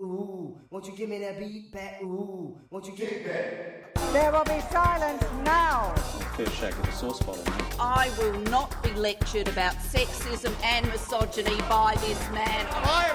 Ooh, won't you give me that beat back? Ooh, won't you give me that? There will be silence now. Fair shake of the sauce bottle, mate. I will not be lectured about sexism and misogyny by this man.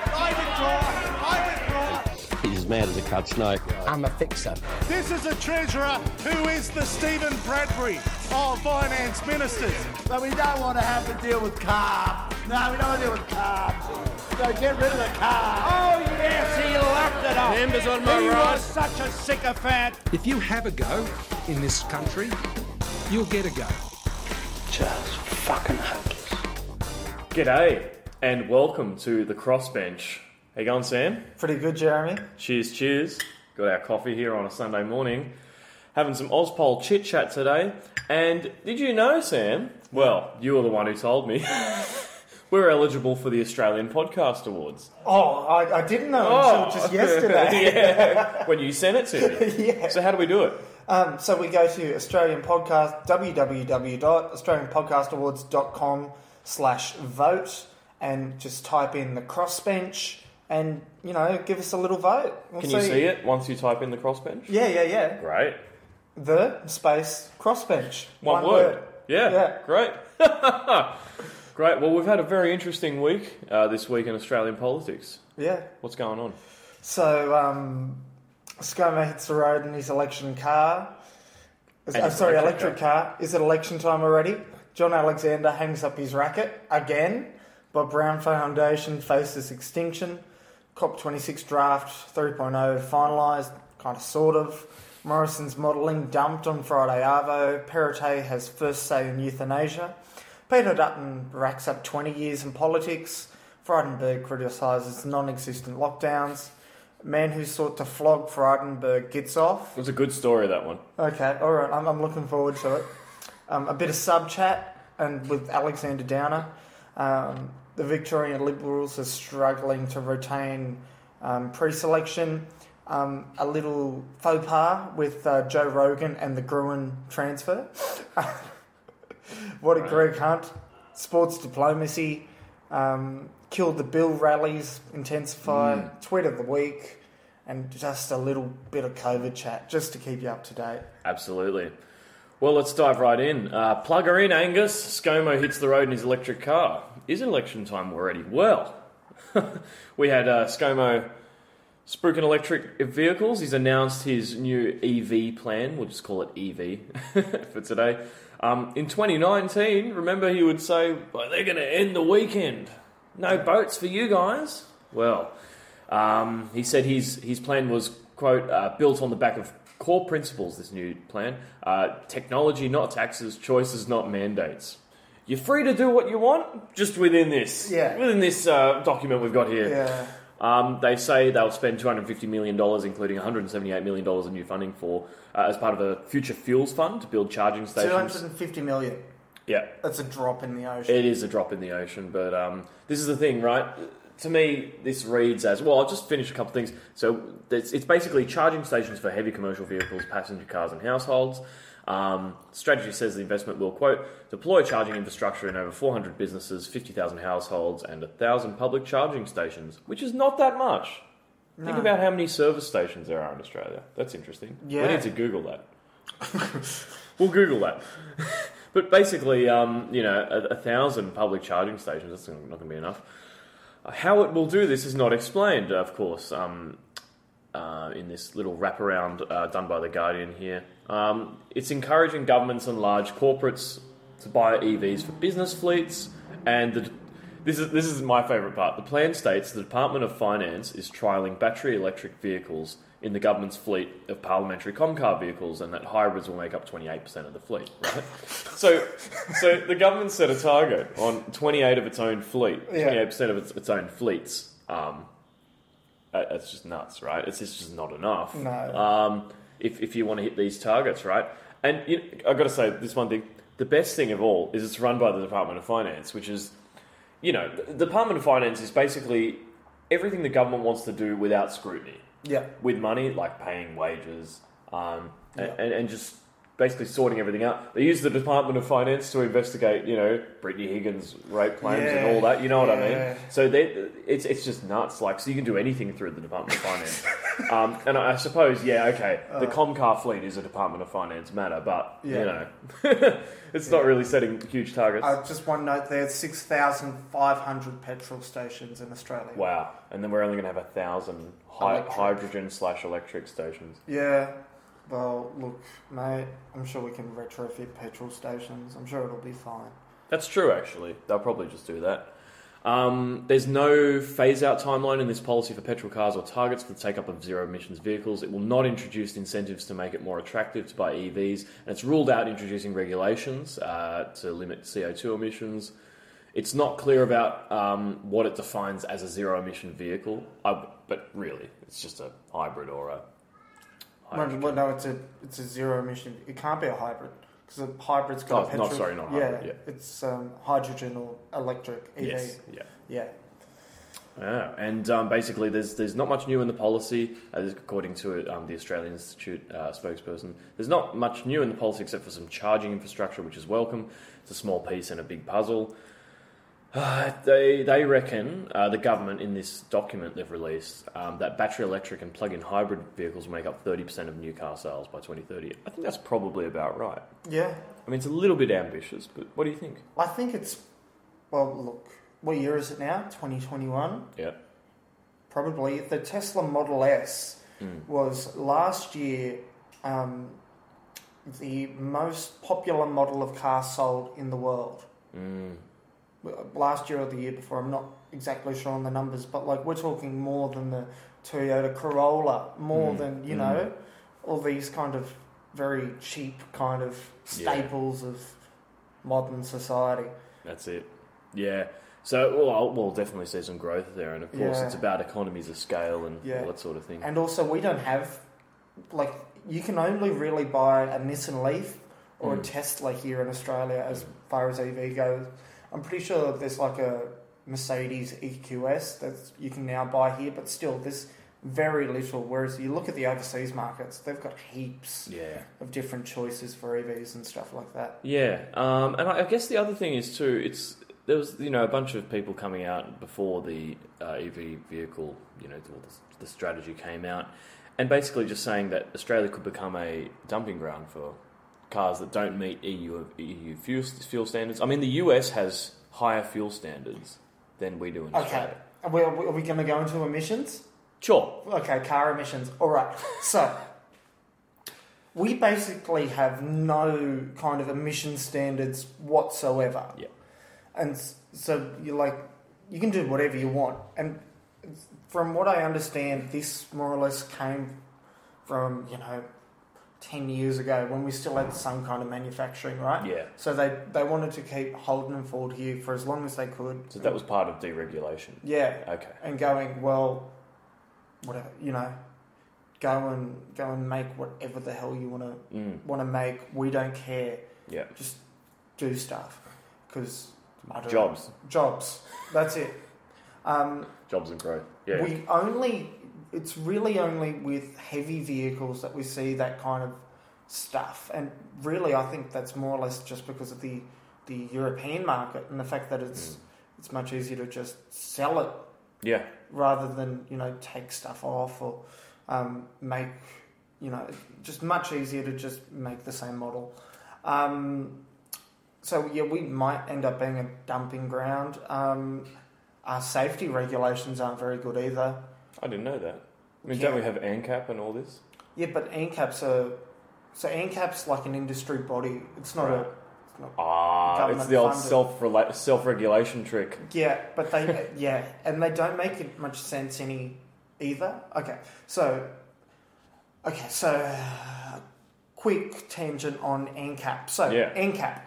I withdraw. He's as mad as a cut snake. I'm a fixer. This is a treasurer who is the Stephen Bradbury of finance ministers. But we don't want to have to deal with carbs. No, we don't want to deal with carbs. So get rid of the carbs. Oh, yes, he left it off. Members on my He right. was such a sycophant. If you have a go in this country, you'll get a go. Just fucking hopeless. G'day and welcome to the Crossbench. How you going, Sam? Pretty good, Jeremy. Cheers. Got our coffee here on a Sunday morning. Having some Ozpol chit-chat today. And did you know, Sam? Well, you were the one who told me. We're eligible for the Australian Podcast Awards. Oh, I didn't know until just yesterday. Yeah, when you sent it to me. Yeah. So how do we do it? So we go to Australian Podcast, www.australianpodcastawards.com/vote and just type in the Crossbench and, you know, give us a little vote. Can you see it once you type in the Crossbench? Yeah. Great. The space Crossbench. One word. Yeah. Great. Great. Well, we've had a very interesting week this week in Australian politics. Yeah. What's going on? So, ScoMo hits the road in his election car. Electric car. Is it election time already? John Alexander hangs up his racket again. Bob Brown Foundation faces extinction. COP26 draft 3.0 finalised, kind of, sort of. Morrison's modelling dumped on Friday Arvo. Perrottet has first say in euthanasia. Peter Dutton racks up 20 years in politics. Frydenberg criticises non-existent lockdowns. Man who sought to flog Frydenberg gets off. It was a good story, that one. Okay, all right, I'm looking forward to it. A bit of sub-chat and with Alexander Downer. The Victorian Liberals are struggling to retain pre-selection. A little faux pas with Joe Rogan and the Gruen transfer. What a Greg Hunt. Sports diplomacy. Killed the Bill rallies. Intensify. Tweet of the week. And just a little bit of COVID chat just to keep you up to date. Absolutely. Well, let's dive right in. Plug her in, Angus. ScoMo hits the road in his electric car. Is it election time already? Well, we had ScoMo spruiking electric vehicles. He's announced his new EV plan. We'll just call it EV for today. In 2019, remember he would say, well, they're going to end the weekend. No boats for you guys. Well, he said his plan was, quote, built on the back of core principles, this new plan. Technology, not taxes. Choices, not mandates. You're free to do what you want, just within this. Yeah. Within this document we've got here. Yeah. They say they'll spend $250 million, including $178 million in new funding for as part of a future fuels fund to build charging stations. $250 million. Yeah. That's a drop in the ocean. It is a drop in the ocean, but this is the thing, right? To me, this reads as, well, I'll just finish a couple of things. So it's basically charging stations for heavy commercial vehicles, passenger cars and households. Strategy says the investment will, quote, deploy charging infrastructure in over 400 businesses, 50,000 households and 1,000 public charging stations, which is not that much. No. Think about how many service stations there are in Australia. That's interesting. Yeah. We need to Google that. We'll Google that. But basically, 1,000 public charging stations, that's not going to be enough. How it will do this is not explained, of course, in this little wraparound done by The Guardian here. It's encouraging governments and large corporates to buy EVs for business fleets, and this is my favourite part. The plan states the Department of Finance is trialling battery electric vehicles in the government's fleet of parliamentary Comcar vehicles, and that hybrids will make up 28% of the fleet. Right? So the government set a target on 28 of its own fleet, 28% of its own fleets. It's just nuts, right? It's just not enough. No. If you want to hit these targets, right? And I've got to say this one thing. The best thing of all is it's run by the Department of Finance, which is, the Department of Finance is basically everything the government wants to do without scrutiny. Yeah. With money, like paying wages, and just basically sorting everything out. They use the Department of Finance to investigate, Brittany Higgins rape claims and all that. You know what I mean? So it's just nuts. Like, so you can do anything through the Department of Finance. And I suppose, the Comcar fleet is a Department of Finance matter, but it's not really setting huge targets. Just one note there: 6,500 petrol stations in Australia. Wow! And then we're only going to have 1,000 hydrogen/electric stations. Yeah. Well, look, mate, I'm sure we can retrofit petrol stations. I'm sure it'll be fine. That's true, actually. They'll probably just do that. There's no phase-out timeline in this policy for petrol cars or targets for the take-up of zero-emissions vehicles. It will not introduce incentives to make it more attractive to buy EVs, and it's ruled out introducing regulations to limit CO2 emissions. It's not clear about what it defines as a zero-emission vehicle, but really, it's just a hybrid or a... Well, no, it's a zero emission. It can't be a hybrid because a hybrid's got a petrol. Not hybrid. Yeah, it's hydrogen or electric EV. Yes, yeah. And basically, there's not much new in the policy, according to the Australian Institute spokesperson. There's not much new in the policy except for some charging infrastructure, which is welcome. It's a small piece and a big puzzle. They reckon, the government in this document they've released, that battery electric and plug-in hybrid vehicles will make up 30% of new car sales by 2030. I think that's probably about right. Yeah. I mean, it's a little bit ambitious, but what do you think? I think it's... Well, look, what year is it now? 2021? Yeah. Probably. The Tesla Model S was last year the most popular model of car sold in the world. Last year or the year before, I'm not exactly sure on the numbers, but we're talking more than the Toyota Corolla, more than all these kind of very cheap kind of staples of modern society. That's it. Yeah. So we'll definitely see some growth there, and of course it's about economies of scale and all that sort of thing. And also, we don't have you can only really buy a Nissan Leaf or a Tesla here in Australia as far as EV goes. I'm pretty sure there's a Mercedes EQS that you can now buy here, but still there's very little. Whereas you look at the overseas markets, they've got heaps of different choices for EVs and stuff like that. Yeah, and I guess the other thing is too, there was a bunch of people coming out before the EV vehicle, the strategy came out, and basically just saying that Australia could become a dumping ground for cars that don't meet EU fuel standards. I mean, the US has higher fuel standards than we do in Australia. Okay, are we going to go into emissions? Sure. Okay, car emissions. All right. So, we basically have no kind of emission standards whatsoever. Yeah. And so, you can do whatever you want. And from what I understand, this more or less came from, 10 years ago when we still had some kind of manufacturing, right? Yeah. So they wanted to keep Holden and Ford here for as long as they could. So that was part of deregulation? Yeah. Okay. And going, well, whatever, go and make whatever the hell you want to make. We don't care. Yeah. Just do stuff. Because... Jobs. That's it. Jobs and growth. Yeah. It's really only with heavy vehicles that we see that kind of stuff. And really, I think that's more or less just because of the European market and the fact that it's much easier to just sell it. Yeah. Rather than, take stuff off or make, just much easier to just make the same model. So, we might end up being a dumping ground. Our safety regulations aren't very good either. I didn't know that. I mean, don't we have ANCAP and all this? Yeah, but ANCAP's like an industry body. It's not it's the old self-regulation trick. Yeah, but and they don't make it much sense either. Okay, so quick tangent on ANCAP. So ANCAP.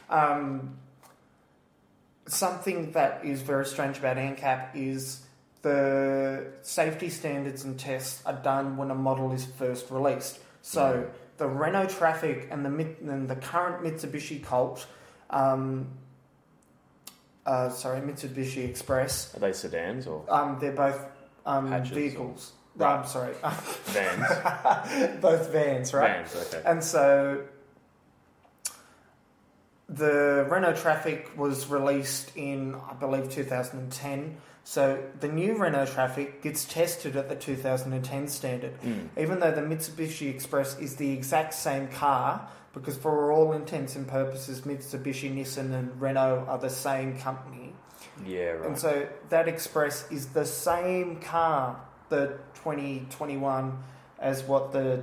Something that is very strange about ANCAP is the safety standards and tests are done when a model is first released. So the Renault Traffic and the current Mitsubishi Colt, Mitsubishi Express. Are they sedans or? They're both vehicles. Or... I'm sorry, vans. Both vans, right? Vans, okay. And so the Renault Traffic was released in, I believe, 2010. So the new Renault Traffic gets tested at the 2010 standard. Even though the Mitsubishi Express is the exact same car, because for all intents and purposes, Mitsubishi, Nissan and Renault are the same company. Yeah, right. And so that Express is the same car, the 2021, as what the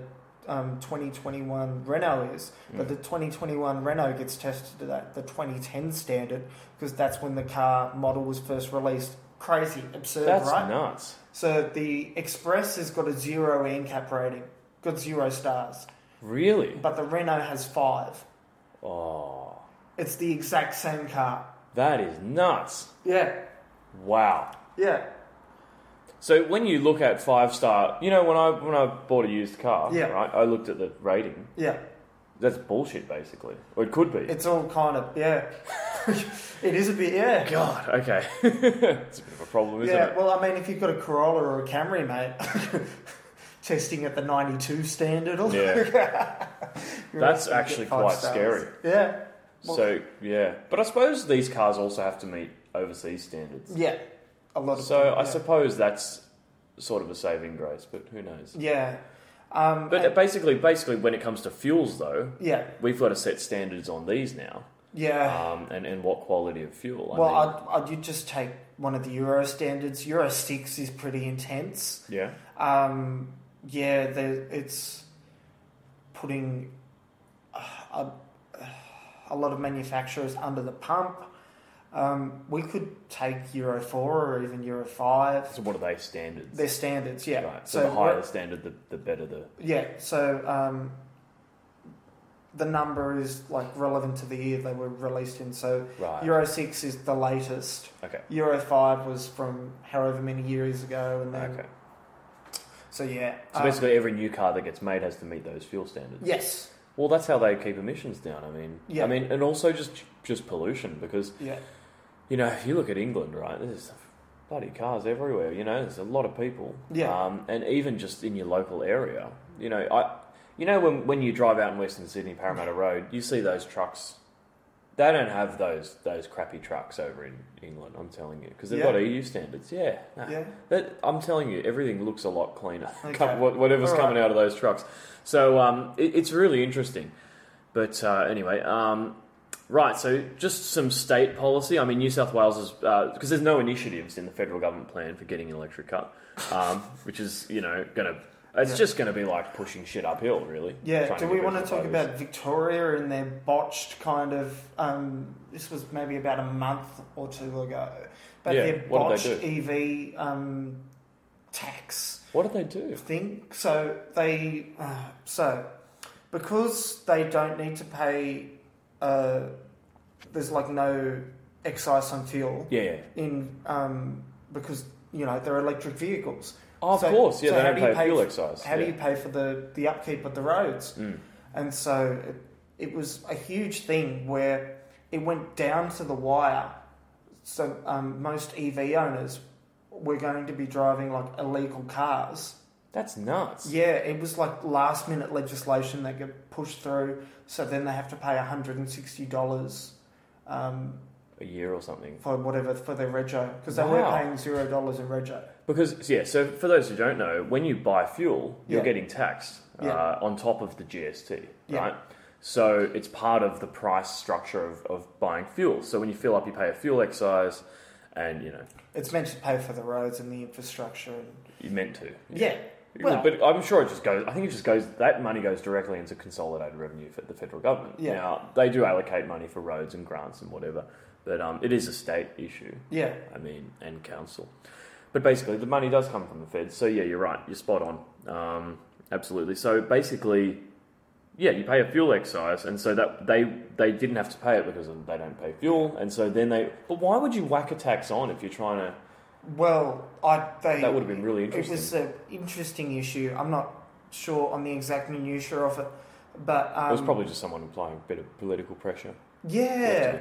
2021 Renault is. But the 2021 Renault gets tested at the 2010 standard because that's when the car model was first released. Crazy, absurd, That's right? nuts. So the Express has got a 0 NCAP rating, got 0 stars. Really? But the Renault has 5. Oh, It's the exact same car. that is nuts. Yeah, Wow. yeah, So when you look at 5-star, when I bought a used car, Yeah. right? I looked at the rating. yeah. That's bullshit, basically. Or it could be. It's all kind of, yeah. It is a bit, yeah. God, okay. It's a bit of a problem, isn't Yeah, it? well, I mean, if you've got a Corolla or a Camry, mate, testing at the 92 standard, or Yeah. you're That's gonna actually get 5 quite stars. scary. Yeah. Well, So, yeah. But I suppose these cars also have to meet overseas standards. yeah, a lot of So them, I yeah. suppose that's sort of a saving grace, but who knows? Yeah. But and- basically, when it comes to fuels, though, yeah, we've got to set standards on these now. yeah. And what quality of fuel. Well, I'd just take one of the Euro standards. Euro 6 is pretty intense. yeah. Yeah, it's putting a lot of manufacturers under the pump. We could take Euro 4 or even Euro 5. So what are they standards? They're standards, yeah. Right. So the higher the standard, the better the... Yeah, so the number is like relevant to the year they were released in. So Right. Euro 6 is the latest. Okay. Euro 5 was from however many years ago, and then Okay. so yeah. So basically every new car that gets made has to meet those fuel standards. Yes. Well, that's how they keep emissions down. Yeah. And also just pollution, because Yeah. if you look at England, right, there's bloody cars everywhere. There's a lot of people. Yeah. And even just in your local area, when you drive out in Western Sydney, Parramatta Road, you see those trucks. They don't have those crappy trucks over in England. I'm telling you, because they've Yeah. got EU standards. Yeah. No. Yeah. I'm telling you, everything looks a lot cleaner. Okay. Whatever's All right. coming out of those trucks. So it's really interesting. But anyway, right. So just some state policy. New South Wales is because there's no initiatives in the federal government plan for getting an electric car, which is it's just going to be like pushing shit uphill, really. Yeah, trying do get we rid want of to the talk voters. about Victoria and their botched kind of... this was maybe about a month or two ago. But Yeah, their what botched did they EV tax What did they do? thing. So they... because they don't need to pay... there's like no excise on fuel Yeah. in because, they're electric vehicles. Oh, of course. Yeah, they how don't do you pay fuel for- excise. How do Yeah. you pay for the upkeep of the roads? Mm. And so it was a huge thing where it went down to the wire. So most EV owners were going to be driving like illegal cars. That's nuts. Yeah, it was like last minute legislation that got pushed through. So then they have to pay $160 A year or something. for their rego, because they were Wow. paying $0 in rego. Because, so for those who don't know, when you buy fuel, you're Yeah. getting taxed Yeah. on top of the GST, Yeah. right? So it's part of the price structure of buying fuel. So when you fill up, you pay a fuel excise, and, It's meant to pay for the roads and the infrastructure. And, you're meant to. yeah. Well, But I'm sure it just goes, that money goes directly into consolidated revenue for the federal government. Yeah. Now, they do allocate money for roads and grants and whatever, but it is a state issue. yeah. And council. But basically, the money does come from the feds. So, yeah, you're right. You're spot on. Absolutely. So, basically, you pay a fuel excise, and so that they didn't have to pay it because they don't pay fuel, and so then But why would you whack a tax on if you're trying to... Well, that would have been really interesting. It was an interesting issue. I'm not sure on the exact minutiae of it, but... it was probably just someone applying a bit of political pressure. Yeah.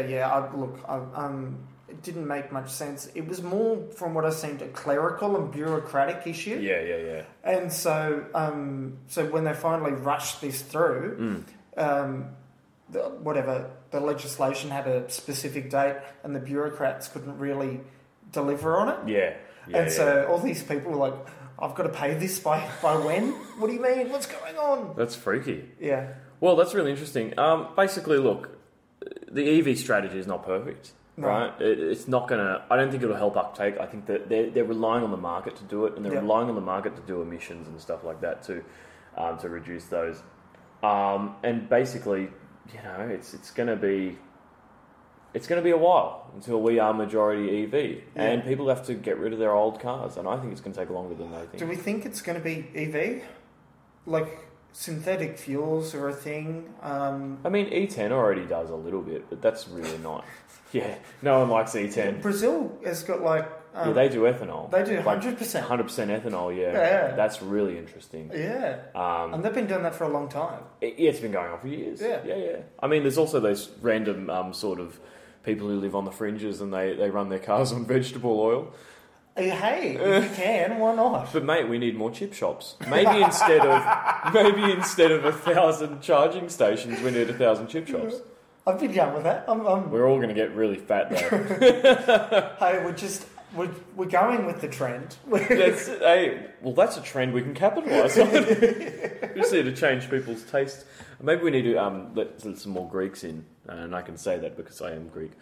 It didn't make much sense. It was more, from what I seen, a clerical and bureaucratic issue. Yeah. And so, so when they finally rushed this through, the the legislation had a specific date and the bureaucrats couldn't really deliver on it. Yeah. So all these people were like, I've got to pay this by when? What do you mean? What's going on? That's freaky. Yeah. Well, that's really interesting. Basically, look, the EV strategy is not perfect, right? It's not going to... I don't think it'll help uptake. I think that they're relying on the market to do it, and they're relying on the market to do emissions and stuff like that to reduce those. And basically, it's going to be... It's going to be a while until we are majority EV, and people have to get rid of their old cars, and I think it's going to take longer than they think. Do we think it's going to be EV? Like, synthetic fuels are a thing? I mean, E10 already does a little bit, but that's really not... Yeah, no one likes E10. Brazil has got like... yeah, they do ethanol. They do 100%. 100% ethanol, yeah. That's really interesting. Yeah. And they've been doing that for a long time. It's been going on for years. Yeah. I mean, there's also those random sort of people who live on the fringes and they run their cars on vegetable oil. Hey, if you can, why not? But mate, we need more chip shops. Maybe instead of 1,000 charging stations, we need 1,000 chip shops. I've been down with that. We're all going to get really fat though. Hey, we're going with the trend. That's a trend we can capitalise on. We just need to change people's tastes. Maybe we need to let some more Greeks in, and I can say that because I am Greek.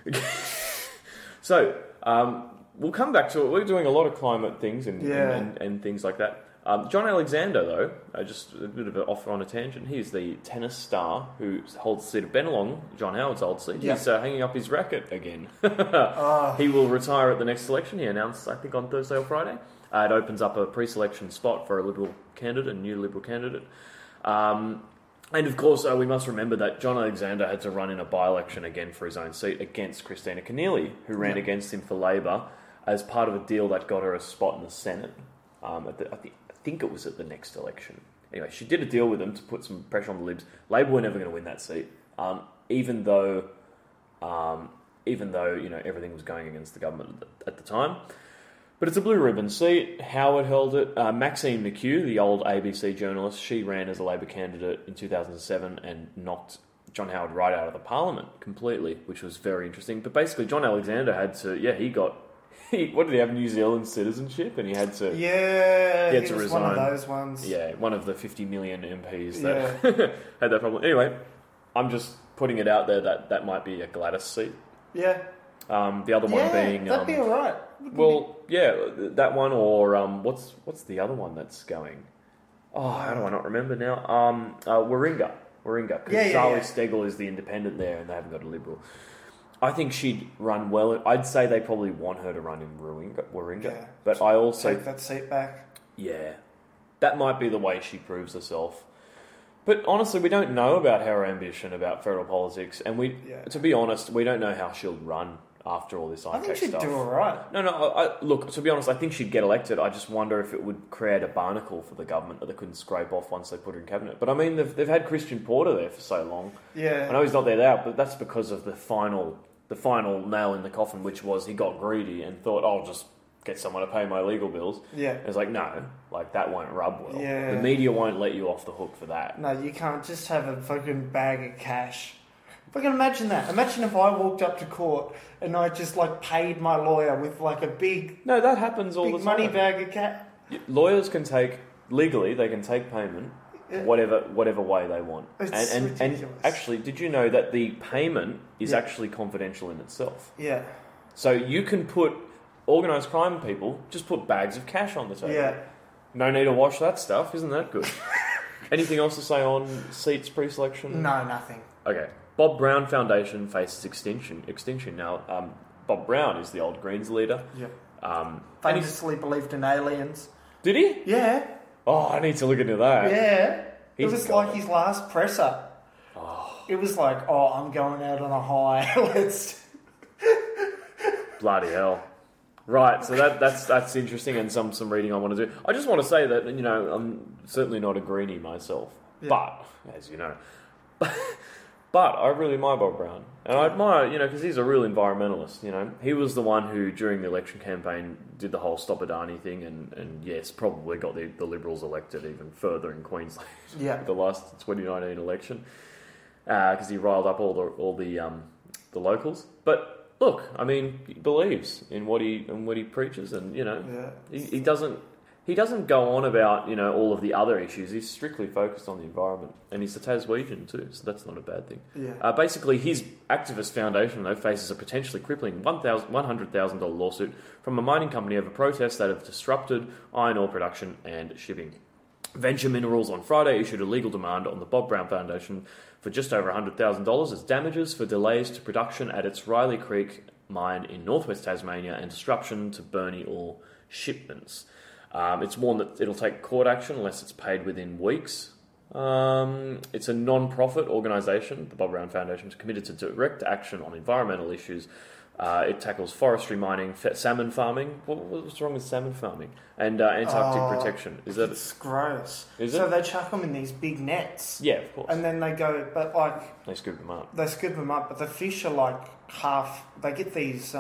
So we'll come back to it. We're doing a lot of climate things and things like that. John Alexander, though, just a bit of an off on a tangent. He's the tennis star who holds the seat of Bennelong, John Howard's old seat. Yeah. He's hanging up his racket again. He will retire at the next election. He announced, I think, on Thursday or Friday. It opens up a pre-selection spot for a Liberal candidate, a new Liberal candidate. And of course, we must remember that John Alexander had to run in a by-election again for his own seat against Christina Keneally, who ran against him for Labor as part of a deal that got her a spot in the Senate. I think it was at the next election. Anyway, she did a deal with him to put some pressure on the Libs. Labor were never going to win that seat, even though everything was going against the government at the time. But it's a blue ribbon seat. Howard held it. Maxine McHugh, the old ABC journalist, she ran as a Labor candidate in 2007 and knocked John Howard right out of the Parliament completely, which was very interesting. But basically, John Alexander had to... Yeah, what did he have? New Zealand citizenship, and he had to. Yeah, he had to resign. One of those ones. Yeah, one of the 50 million MPs that had that problem. Anyway, I'm just putting it out there that might be a Gladys seat. Yeah. The other one being. That'd be alright. That one or what's the other one that's going? Oh, how do I not remember now? Warringah, because Charlie Steggall is the independent there, and they haven't got a Liberal. I think she'd run well. I'd say they probably want her to run in Warringah. But I also... Take that seat back. Yeah. That might be the way she proves herself. But honestly, we don't know about her ambition about federal politics. And to be honest, we don't know how she'll run after all this ICAC stuff. I think she'd do all right. No, look, to be honest, I think she'd get elected. I just wonder if it would create a barnacle for the government that they couldn't scrape off once they put her in cabinet. But I mean, they've had Christian Porter there for so long. Yeah. I know he's not there now, but that's because of the final nail in the coffin, which was he got greedy and thought, I'll just get someone to pay my legal bills. Yeah. And it's like, no, that won't rub well. Yeah. The media won't let you off the hook for that. No, you can't just have a fucking bag of cash. Fucking imagine that. Imagine if I walked up to court and I just paid my lawyer with a big... No, that happens all the time. money bag of cash. Lawyers can take, legally, they can take payment whatever way they want. And actually, did you know that the payment is actually confidential in itself? Yeah. So you can put organised crime people, just put bags of cash on the table. Yeah. No need to wash that stuff. Isn't that good? Anything else to say on seats pre-selection? No, nothing. Okay. Bob Brown Foundation faces extinction now. Bob Brown is the old Greens leader. Yeah. Famously believed in aliens. Did he? Yeah. Oh, I need to look into that. Yeah. It was his last presser. Oh. It was I'm going out on a high. Let's... Bloody hell. Right, so that's interesting and some reading I want to do. I just want to say that, I'm certainly not a greenie myself. Yeah. But, as you know... But I really admire Bob Brown. And I admire, because he's a real environmentalist, He was the one who, during the election campaign, did the whole Stop Adani thing and yes, probably got the Liberals elected even further in Queensland. Yeah. The last 2019 election. because he riled up all the locals. But look, I mean, he believes in what he preaches, and he doesn't go on about all of the other issues. He's strictly focused on the environment, and he's a Taswegian too, so that's not a bad thing. Yeah. Basically, his activist foundation though faces a potentially crippling $100,000 lawsuit from a mining company over protests that have disrupted iron ore production and shipping. Venture Minerals on Friday issued a legal demand on the Bob Brown Foundation for just over $100,000 as damages for delays to production at its Riley Creek mine in northwest Tasmania and disruption to Burnie ore shipments. It's warned that it'll take court action unless it's paid within weeks. It's a non-profit organisation, the Bob Brown Foundation, is committed to direct action on environmental issues. It tackles forestry mining, salmon farming. What's wrong with salmon farming? And Antarctic protection. It's gross. Is so it? they chuck them in these big nets. Yeah, of course. And then they go, but like... They scoop them up. They scoop them up, but the fish are like half... They get these...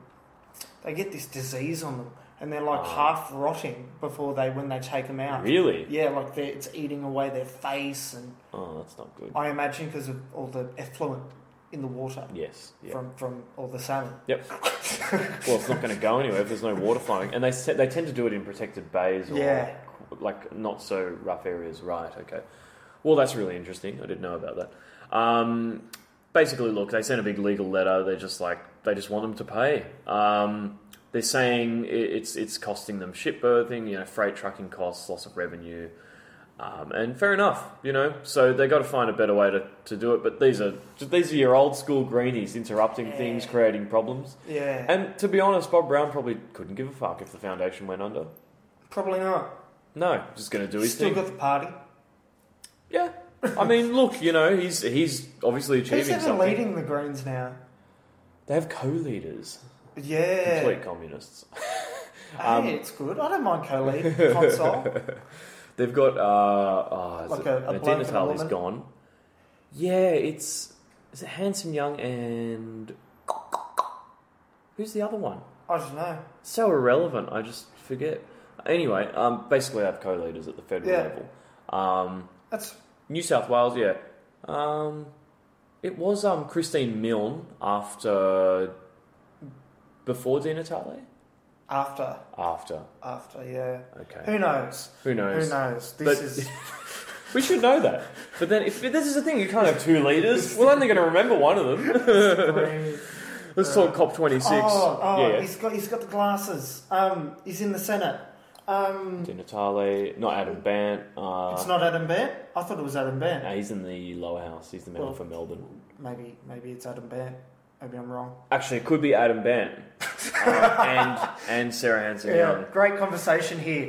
they get this disease on them. And they're like half rotting when they take them out. Really? Yeah, like it's eating away their face. And Oh, that's not good. I imagine because of all the effluent in the water. Yes. Yeah. From all the salmon. Yep. Well, it's not going to go anywhere if there's no water flowing. And they tend to do it in protected bays or like not so rough areas. Right, okay. Well, that's really interesting. I didn't know about that. Basically, look, they sent a big legal letter. They just want them to pay. They're saying it's costing them shipberthing, freight trucking costs, loss of revenue. And fair enough, So they got to find a better way to do it. But these are your old school greenies interrupting things, creating problems. Yeah. And to be honest, Bob Brown probably couldn't give a fuck if the foundation went under. Probably not. No, just going to do his thing. Still got the party. Yeah. I mean, look, he's obviously achieving something. Who's something. leading the Greens now? They have co-leaders. Yeah. Complete communists. Hey, it's good. I don't mind co-lead console. They've got Dina Talley's gone. Yeah, is it Handsome Young and who's the other one? I don't know. So irrelevant, I just forget. Anyway, basically I have co-leaders at the federal level. That's New South Wales, yeah. It was Christine Milne before Dina Talley? After, yeah. Okay. Who knows? We should know that. But then, if this is the thing, you can't have two leaders. We're only going to remember one of them. Let's talk COP26. Yeah. He's got the glasses. He's in the Senate. Dina Talley, not Adam Bant. It's not Adam Bant? I thought it was Adam Bant. No, he's in the lower house. He's the member for Melbourne. Maybe it's Adam Bant. Maybe I'm wrong. Actually, it could be Adam Bant. And Sarah Hanson Young. Great conversation here.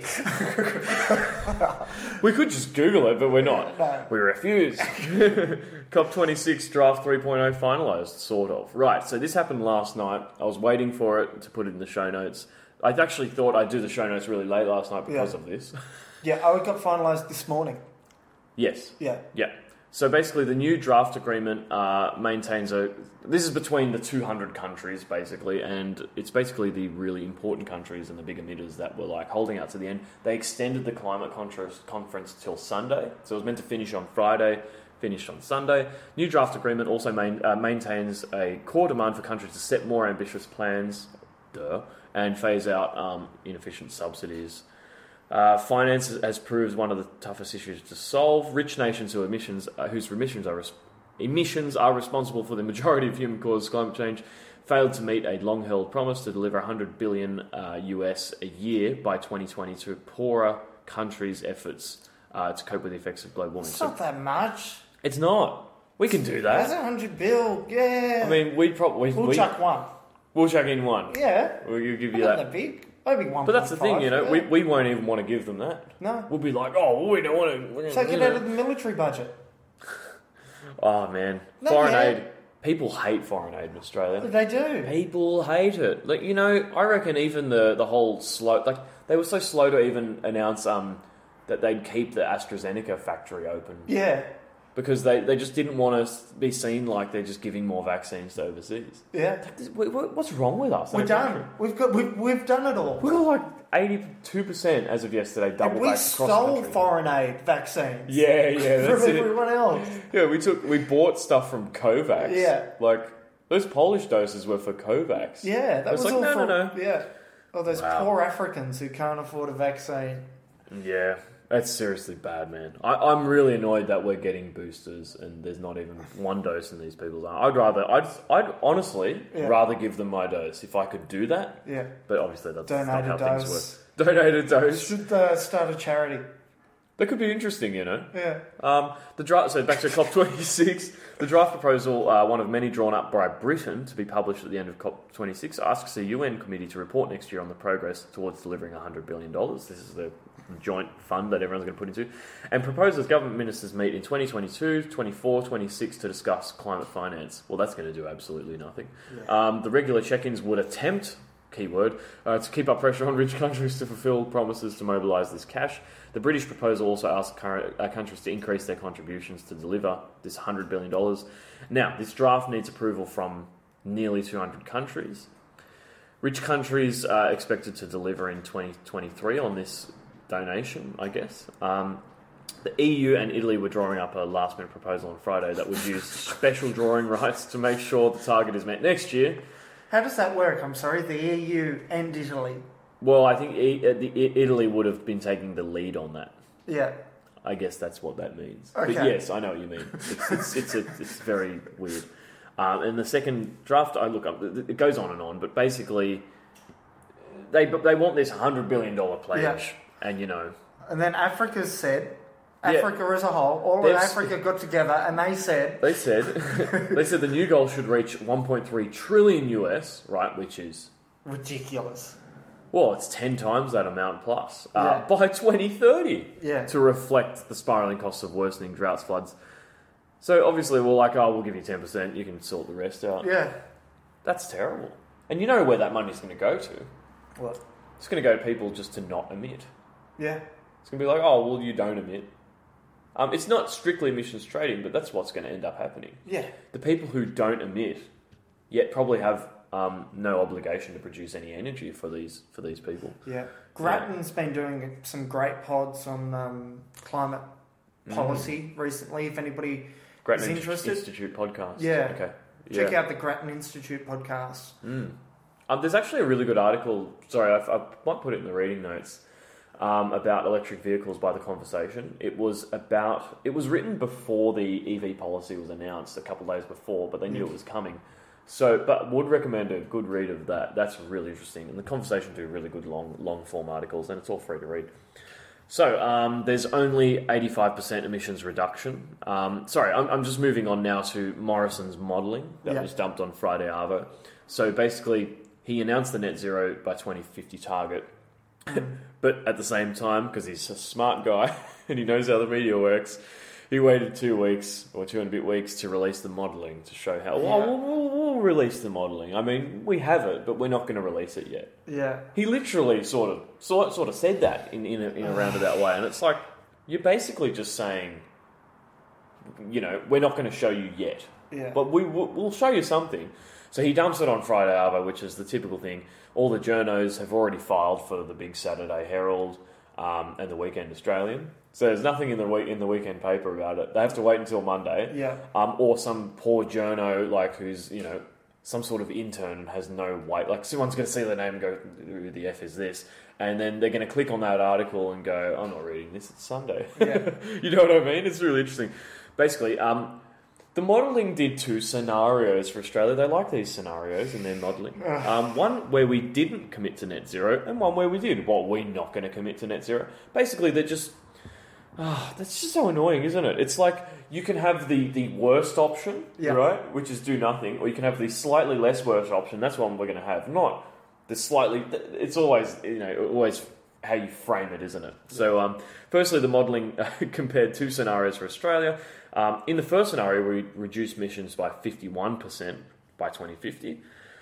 We could just Google it, but we're not. No. We refuse. COP26 draft 3.0 finalised, sort of. Right, so this happened last night. I was waiting for it to put it in the show notes. I actually thought I'd do the show notes really late last night because of this. Yeah, it got finalised this morning. Yes. Yeah. Yeah. So basically the new draft agreement maintains this is between the 200 countries basically, and it's basically the really important countries and the big emitters that were like holding out to the end. They extended the climate conference till Sunday, so it was meant to finish on Friday, finished on Sunday. New draft agreement also maintains a core demand for countries to set more ambitious plans, and phase out inefficient subsidies. Finance has proved one of the toughest issues to solve. Rich nations whose emissions are responsible for the majority of human-caused climate change failed to meet a long-held promise to deliver $100 billion US a year by 2020 to poorer countries' efforts to cope with the effects of global warming. It's not that much. It's not. We can do that. That's $100 billion. Yeah. I mean, we'll chuck one. We'll chuck in one. Yeah. We'll give you Not that. that big. Maybe 1.5. But that's the thing, we won't even want to give them that. No. We'll be like, we don't want to. Take it out of the military budget. Oh, man. No, Foreign aid. People hate foreign aid in Australia. They do. People hate it. Like, I reckon even the whole slow... Like, they were so slow to even announce that they'd keep the AstraZeneca factory open. Yeah. Because they just didn't want to be seen like they're just giving more vaccines to overseas. Yeah. What's wrong with us? We're done. We've done it all. We've got like 82% as of yesterday And double we back across the stole country. foreign aid vaccines. Yeah, that's from it. everyone else. Yeah, we bought stuff from Kovacs. Yeah. Like, those Polish doses were for Kovacs. Yeah, that was like, all no, from... no. Yeah. Oh, those Wow. poor Africans who can't afford a vaccine. Yeah, that's seriously bad, man. I'm really annoyed that we're getting boosters and there's not even one dose in these people's arm. I'd honestly rather give them my dose if I could do that. Yeah. But obviously that's not Donate how a things dose. work. Donate a dose. Should start a charity. That could be interesting, you know. Yeah. The draft. So back to COP26. The draft proposal, one of many drawn up by Britain to be published at the end of COP26, asks a UN committee to report next year on the progress towards delivering $100 billion. This is the joint fund that everyone's going to put into, and proposes government ministers meet in 2022, 24, 26 to discuss climate finance. Well, that's going to do absolutely nothing. Yeah. The regular check-ins would attempt, keyword, to keep up pressure on rich countries to fulfil promises to mobilise this cash. The British proposal also asks countries to increase their contributions to deliver this $100 billion. Now, this draft needs approval from nearly 200 countries. Rich countries are expected to deliver in 2023 on this donation, I guess. The EU and Italy were drawing up a last-minute proposal on Friday that would use special drawing rights to make sure the target is met next year. How does that work? I'm sorry, the EU and Italy. Well, I think Italy would have been taking the lead on that. Yeah. I guess that's what that means. Okay. But yes, I know what you mean. It's very weird. And the second draft, I look up, it goes on, but basically, they want this $100 billion pledge, Yeah. and you know. And then Africa said, Africa as a whole, all of Africa got together and they said... They said the new goal should reach 1.3 trillion US, right, which is... ridiculous. Well, it's 10 times that amount plus, by 2030, to reflect the spiralling costs of worsening droughts, floods. So obviously we're like, we'll give you 10%, you can sort the rest out. Yeah. That's terrible. And you know where that money's going to go to. What? It's going to go to people just to not emit. Yeah. It's going to be like, oh, well, you don't emit. It's not strictly emissions trading, but that's what's going to end up happening. Yeah. The people who don't emit yet probably have no obligation to produce any energy for these people. Yeah. Grattan's been doing some great pods on climate policy recently, if anybody is interested. Institute podcast. Yeah. Okay. Check out the Grattan Institute podcast. There's actually a really good article, sorry, I might put it in the reading notes, about electric vehicles by The Conversation. It was written before the EV policy was announced, a couple of days before, but they knew it was coming. So, but would recommend a good read of that. That's really interesting. And The Conversation do really good long form articles, and it's all free to read. So, there's only 85% emissions reduction. Sorry, I'm just moving on now to Morrison's modelling that was dumped on Friday Arvo. So basically, he announced the net zero by 2050 target. But at the same time, because he's a smart guy and he knows how the media works, he waited 2 weeks or 2 and a bit weeks to release the modelling to show how. We'll release the modelling. I mean, we have it, but we're not going to release it yet. Yeah. He literally sort of said that in a roundabout way, and it's like you're basically just saying, you know, we're not going to show you yet, but we'll show you something. So he dumps it on Friday Arvo, which is the typical thing. All the journos have already filed for the big Saturday Herald and the Weekend Australian. So there's nothing in the weekend paper about it. They have to wait until Monday. Yeah. Or some poor journo, like, who's, you know, some sort of intern and has no weight. Like, someone's going to see their name and go, who the F is this? And then they're going to click on that article and go, I'm not reading this, it's Sunday. Yeah. You know what I mean? It's really interesting. Basically, the modelling did 2 scenarios for Australia. They like these scenarios in their modelling. One where we didn't commit to net zero, and one where we did. Well, we're not going to commit to net zero. Basically, they're just... that's just so annoying, isn't it? It's like you can have the worst option, right, which is do nothing, or you can have the slightly less worse option. That's what we're going to have, not the slightly... It's always, you know, always how you frame it, isn't it? So, firstly, the modelling compared 2 scenarios for Australia. In the first scenario, we reduce emissions by 51% by 2050.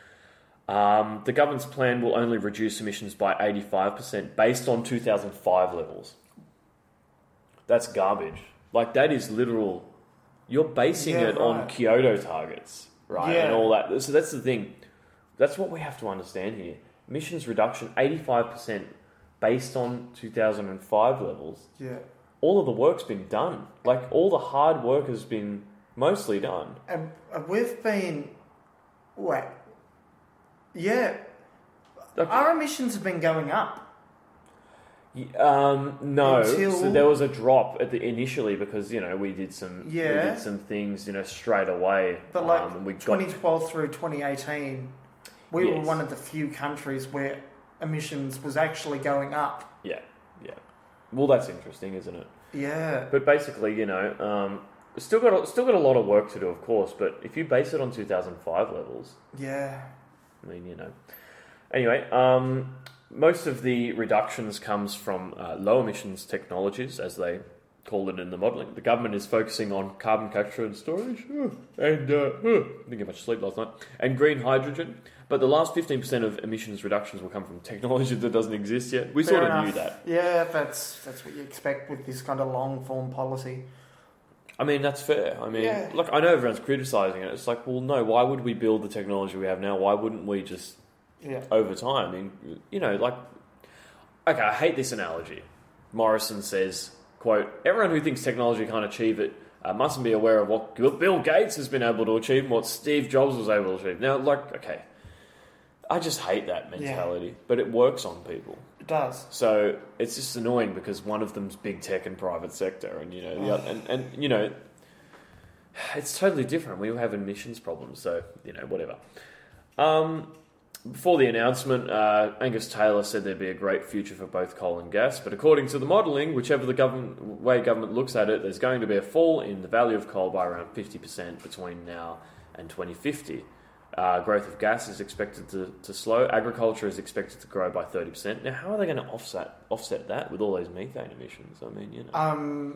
The government's plan will only reduce emissions by 85% based on 2005 levels. That's garbage. Like, that is literal... You're basing it on Kyoto targets, right? Yeah. And all that. So that's the thing. That's what we have to understand here. Emissions reduction, 85% based on 2005 levels. Yeah. All of the work's been done. Like, all the hard work has been mostly done. And we've been... Wait. Yeah. Our emissions have been going up. No. Until... So there was a drop initially because, we did some things, straight away. But like 2012 through 2018, we were one of the few countries where emissions was actually going up. Yeah. Well, that's interesting, isn't it? Yeah. But basically, still got a lot of work to do, of course. But if you base it on 2005 levels, yeah. I mean, Anyway, most of the reductions comes from low emissions technologies, as they call it in the modelling. The government is focusing on carbon capture and storage, and didn't get much sleep last night, and green hydrogen. But the last 15% of emissions reductions will come from technology that doesn't exist yet. We sort of knew that. Yeah, that's what you expect with this kind of long form policy. I mean, that's fair. I mean, look, I know everyone's criticising it. It's like, well, no, why would we build the technology we have now? Why wouldn't we just, over time? I mean, okay, I hate this analogy. Morrison says, quote, everyone who thinks technology can't achieve it mustn't be aware of what Bill Gates has been able to achieve and what Steve Jobs was able to achieve. Now, okay, I just hate that mentality, but it works on people. It does. So it's just annoying because one of them's big tech and private sector, and the other, it's totally different. We all have emissions problems, so whatever. Before the announcement, Angus Taylor said there'd be a great future for both coal and gas, but according to the modelling, whichever way government looks at it, there's going to be a fall in the value of coal by around 50% between now and 2050. Growth of gas is expected to slow. Agriculture is expected to grow by 30%. Now, how are they going to offset that with all those methane emissions? I mean,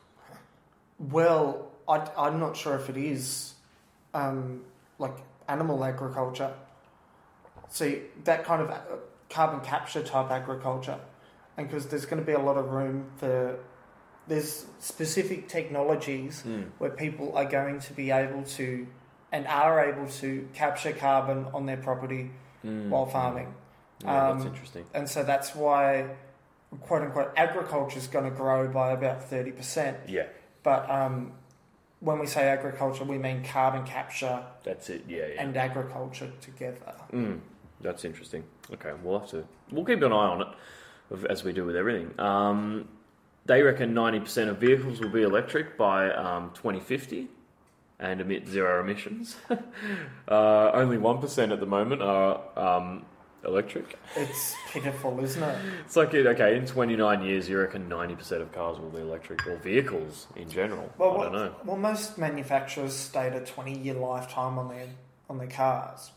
Well, I'm not sure if it is like animal agriculture. See, that kind of carbon capture type agriculture, and because there's going to be a lot of room for... There's specific technologies where people are going to be able to... and are able to capture carbon on their property while farming. Yeah, that's interesting. And so that's why, quote-unquote, agriculture is going to grow by about 30%. Yeah. But when we say agriculture, we mean carbon capture. That's it, yeah. And agriculture together. That's interesting. Okay, we'll keep an eye on it, as we do with everything. They reckon 90% of vehicles will be electric by 2050. And emit zero emissions. Only 1% at the moment are electric. It's pitiful, isn't it? It's like, in 29 years, you reckon 90% of cars will be electric, or vehicles in general. I don't know. Well, most manufacturers state a 20-year lifetime on their cars.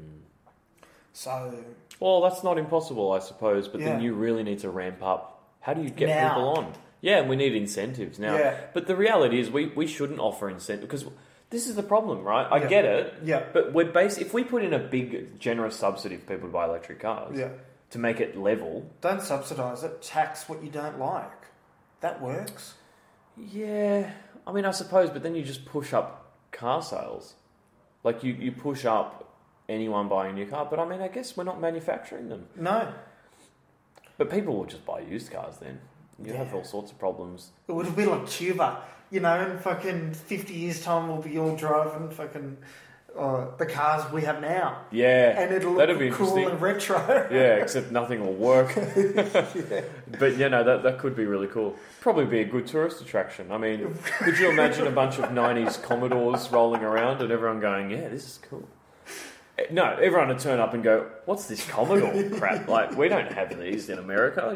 So... Well, that's not impossible, I suppose, but then you really need to ramp up. How do you get people on? Yeah, and we need incentives now. Yeah. But the reality is we shouldn't offer incentives, because this is the problem, right? I get it. Yeah. But if we put in a big, generous subsidy for people to buy electric cars to make it level... Don't subsidise it. Tax what you don't like. That works. Yeah. I mean, I suppose, but then you just push up car sales. Like, you push up anyone buying a new car. But, I mean, I guess we're not manufacturing them. No. But people will just buy used cars then. You have all sorts of problems. It would be like Cuba. In fucking 50 years' time, we'll be all driving fucking the cars we have now. Yeah. And it'll look cool and retro. Yeah, except nothing will work. But, that could be really cool. Probably be a good tourist attraction. I mean, could you imagine a bunch of 90s Commodores rolling around and everyone going, yeah, this is cool? No, everyone would turn up and go, what's this Commodore crap? Like, we don't have these in America,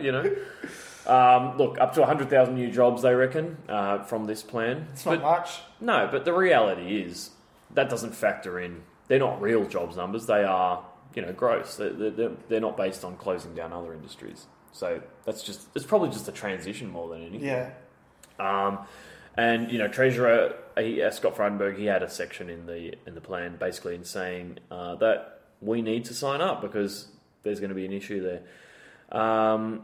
Look, up to 100,000 new jobs, they reckon, from this plan. It's not much. No, but the reality is that doesn't factor in. They're not real jobs numbers. They are, gross. They're not based on closing down other industries. So it's probably just a transition more than anything. Yeah. And Treasurer Scott Frydenberg, he had a section in the plan basically in saying that we need to sign up because there's going to be an issue there.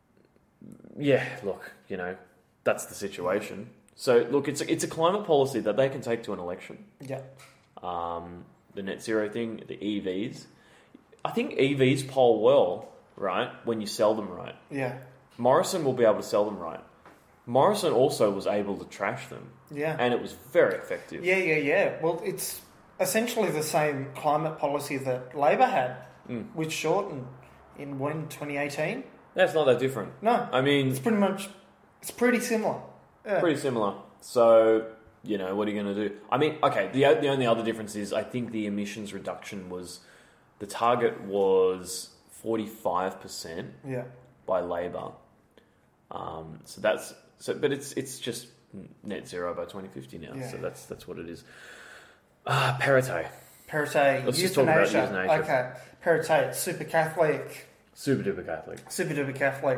Yeah, look, that's the situation. So, look, it's a climate policy that they can take to an election. Yeah. The net zero thing, the EVs. I think EVs poll well right, when you sell them right. Yeah. Morrison will be able to sell them right. Morrison also was able to trash them. Yeah. And it was very effective. Yeah. Well, it's essentially the same climate policy that Labor had with Shorten in 2018. That's not that different. No. I mean... It's pretty similar. Yeah. Pretty similar. So, you know, what are you going to do? I mean, okay, the only other difference is I think the emissions reduction was... The target was 45% by Labor. So that's... but it's just net zero by 2050 now. Yeah. So that's what it is. Perrottet. Let's just talk about euthanasia. Okay. Perrottet, super Catholic. Super duper Catholic.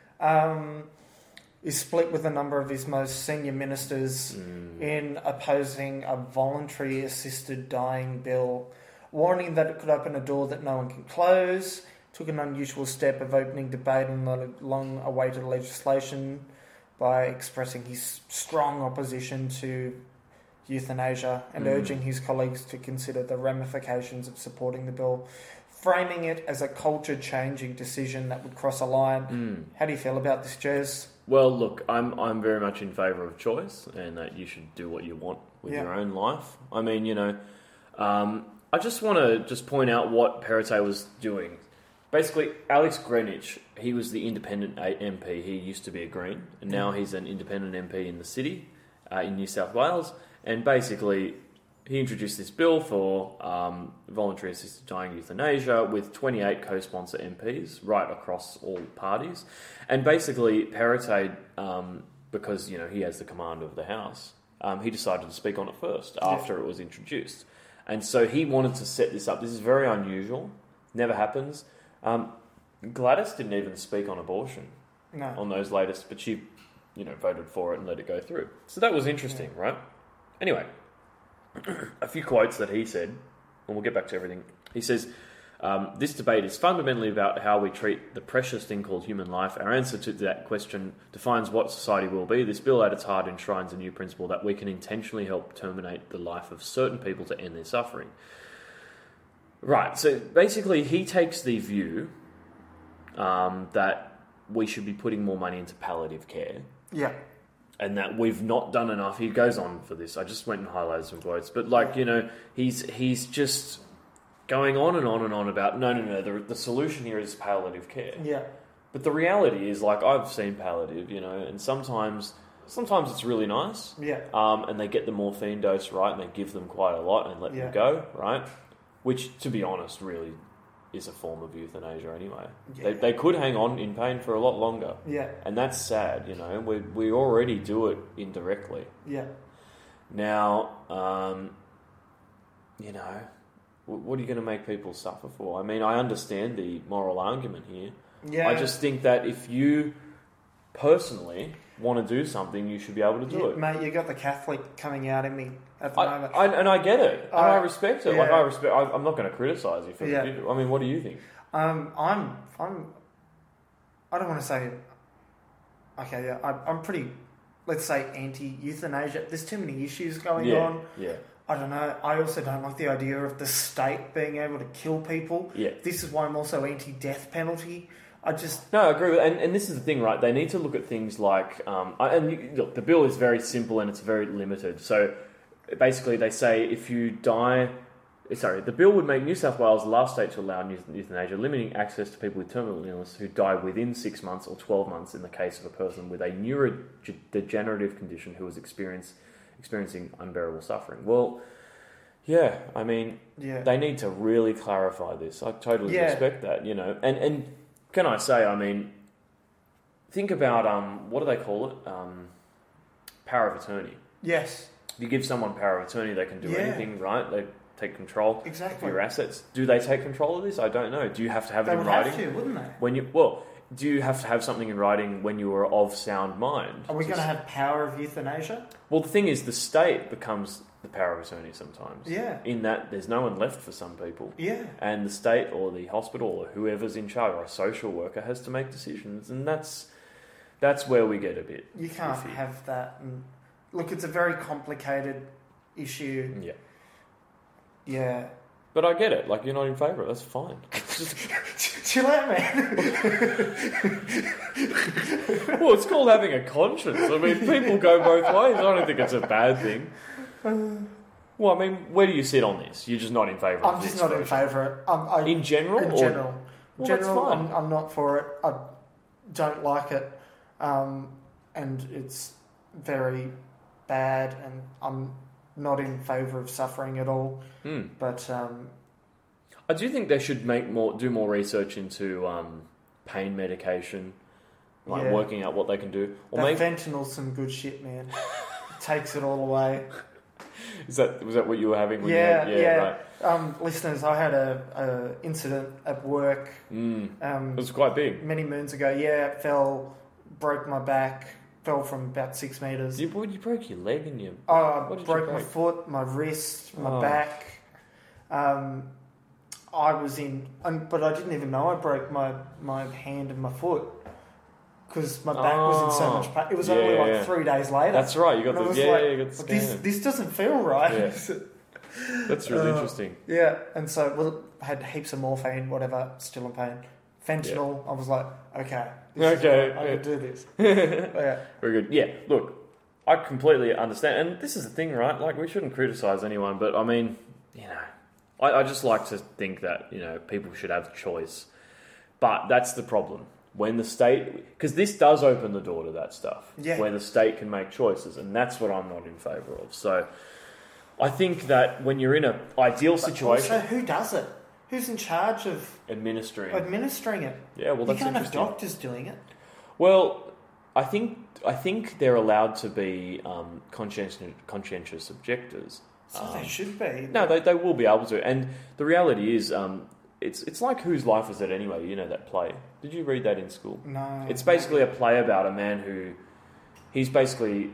Is split with a number of his most senior ministers in opposing a voluntary assisted dying bill, warning that it could open a door that no one can close. Took an unusual step of opening debate on the long-awaited legislation by expressing his strong opposition to euthanasia and urging his colleagues to consider the ramifications of supporting the bill, framing it as a culture-changing decision that would cross a line. How do you feel about this, Jez? Well, look, I'm very much in favour of choice and that you should do what you want with your own life. I mean, you know, I just want to point out what Perrottet was doing. Basically, Alex Greenwich, he was the independent MP. He used to be a Green, and now he's an independent MP in the city, in New South Wales. And basically, he introduced this bill for voluntary assisted dying euthanasia with 28 co-sponsor MPs right across all parties. And basically, Perrottet, because you know he has the command of the House, he decided to speak on it first after it was introduced. And so he wanted to set this up. This is very unusual. Never happens. Gladys didn't even speak on abortion on those latest, but she, you know, voted for it and let it go through. So that was interesting, right? Anyway, a few quotes that he said, and we'll get back to everything. He says, this debate is fundamentally about how we treat the precious thing called human life. Our answer to that question defines what society will be. This bill at its heart enshrines a new principle that we can intentionally help terminate the life of certain people to end their suffering. Right, so basically he takes the view that we should be putting more money into palliative care. Yeah. And that we've not done enough. He goes on for this. I just went and highlighted some quotes. But, like, you know, he's just going on and on and on about, no, the solution here is palliative care. Yeah. But the reality is, like, I've seen palliative, you know, and sometimes it's really nice. Yeah. And they get the morphine dose right and they give them quite a lot and let them go, right? Which, to be honest, really is a form of euthanasia anyway. Yeah. They could hang on in pain for a lot longer. Yeah. And that's sad, you know. We already do it indirectly. Yeah. Now, you know, what are you going to make people suffer for? I mean, I understand the moral argument here. Yeah. I just think that if you personally want to do something, you should be able to do it. Mate, you got the Catholic coming out in me at the moment. And I get it. And I respect it. Yeah. Like, I'm not going to criticise you for it. I mean, what do you think? I don't want to say... Okay, yeah, I'm pretty, let's say, anti-euthanasia. There's too many issues going on. Yeah. I don't know. I also don't like the idea of the state being able to kill people. Yeah. This is why I'm also anti-death penalty. No, I agree with and this is the thing, right? They need to look at things like... look, the bill is very simple and it's very limited. So, basically, they say if you die... Sorry, the bill would make New South Wales the last state to allow euthanasia, limiting access to people with terminal illness who die within 6 months or 12 months in the case of a person with a neurodegenerative condition who is experiencing unbearable suffering. Well, yeah, I mean, they need to really clarify this. I totally respect that, you know. And can I say, I mean, think about, what do they call it? Power of attorney. Yes. If you give someone power of attorney, they can do anything, right? They take control of your assets. Do they take control of this? I don't know. Do you have to have it in writing? They would have to, wouldn't they? Do you have to have something in writing when you are of sound mind? Are we going to have power of euthanasia? Well, the thing is, the state becomes the power of attorney sometimes. Yeah. In that there's no one left for some people. Yeah. And the state or the hospital or whoever's in charge or a social worker has to make decisions, and that's where we get a bit. You can't have that. And look, it's a very complicated issue. Yeah. Yeah. But I get it. Like, you're not in favour. That's fine. Chill out, man. Well, it's called having a conscience. I mean, people go both ways. I don't think it's a bad thing. Well, I mean, where do you sit on this? You're just not in favour of I'm this just not in version? favour of it. In general? In or- general. Well, that's general, fine. I'm not for it. I don't like it. And it's very bad, and I'm not in favour of suffering at all. But I do think they should do more research into pain medication, like Yeah. working out what they can do. Or that maybe fentanyl's some good shit, man. It takes it all away. was that what you were having? When Yeah, you had, right. Listeners, I had a incident at work. It was quite big. Many moons ago. Yeah, broke my back, fell from about 6 meters. You broke your leg and you. I What did you broke my break? foot, my wrist, my Oh. back. I was in, but I didn't even know I broke my hand and my foot because my back was in so much pain. It was only like 3 days later. That's right. You got And I the was you got the scan. this doesn't feel right. Yeah. That's really interesting. Yeah, and so I had heaps of morphine, whatever, still in pain. Fentanyl, I was like, okay, this is right, I could do this. Yeah. Very good. Yeah, look, I completely understand. And this is the thing, right? Like, we shouldn't criticise anyone, but I mean, I just like to think that, people should have choice. But that's the problem. When the state... Because this does open the door to that stuff. Yeah. Where the state can make choices, and that's what I'm not in favour of. So, I think that when you're in an ideal situation... Also, who does it? Who's in charge of administering it? Yeah, well, that's you can't have interesting. doctors doing it. Well, I think they're allowed to be conscientious objectors. So they should be. No, they will be able to. And the reality is, it's like Whose Life Is It Anyway? You know that play. Did you read that in school? No. It's basically a play about a man who... He's basically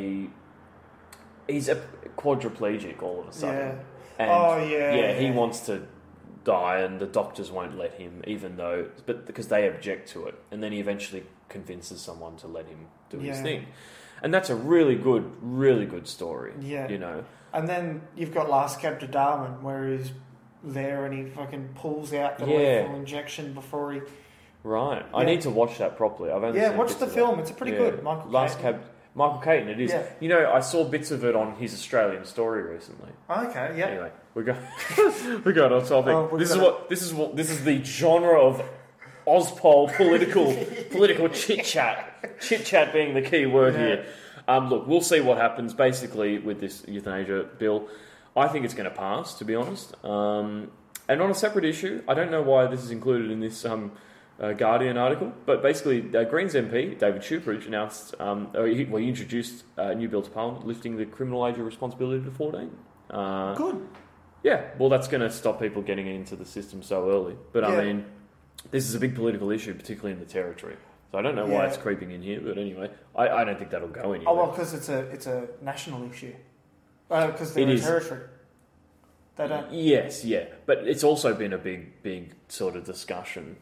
He's a quadriplegic all of a sudden. Yeah. And he wants to die and the doctors won't let him, because they object to it. And then he eventually convinces someone to let him do his thing. And that's a really good story. Yeah. And then you've got Last Cab to Darwin, where he's there and he fucking pulls out the lethal injection before he... Right. I need to watch that properly. I've only seen watch bits the of film. that. It's a pretty good. Michael Caton, it is. Yeah. I saw bits of it on his Australian Story recently. Okay, yeah. Anyway, we got on topic. This is the genre of Ozpol political chit chat being the key word here. Look, we'll see what happens basically with this euthanasia bill. I think it's going to pass, to be honest. And on a separate issue, I don't know why this is included in this Guardian article, but basically Greens MP David Shoebridge announced, he introduced a new bill to Parliament lifting the criminal age of responsibility to 14. Good. Yeah, well, that's going to stop people getting into the system so early. But I mean, this is a big political issue, particularly in the Territory. So I don't know why it's creeping in here, but anyway, I don't think that'll go anywhere. Oh, well, because it's a national issue. Because they're a territory. They don't... Yes, yeah. But it's also been a big sort of discussion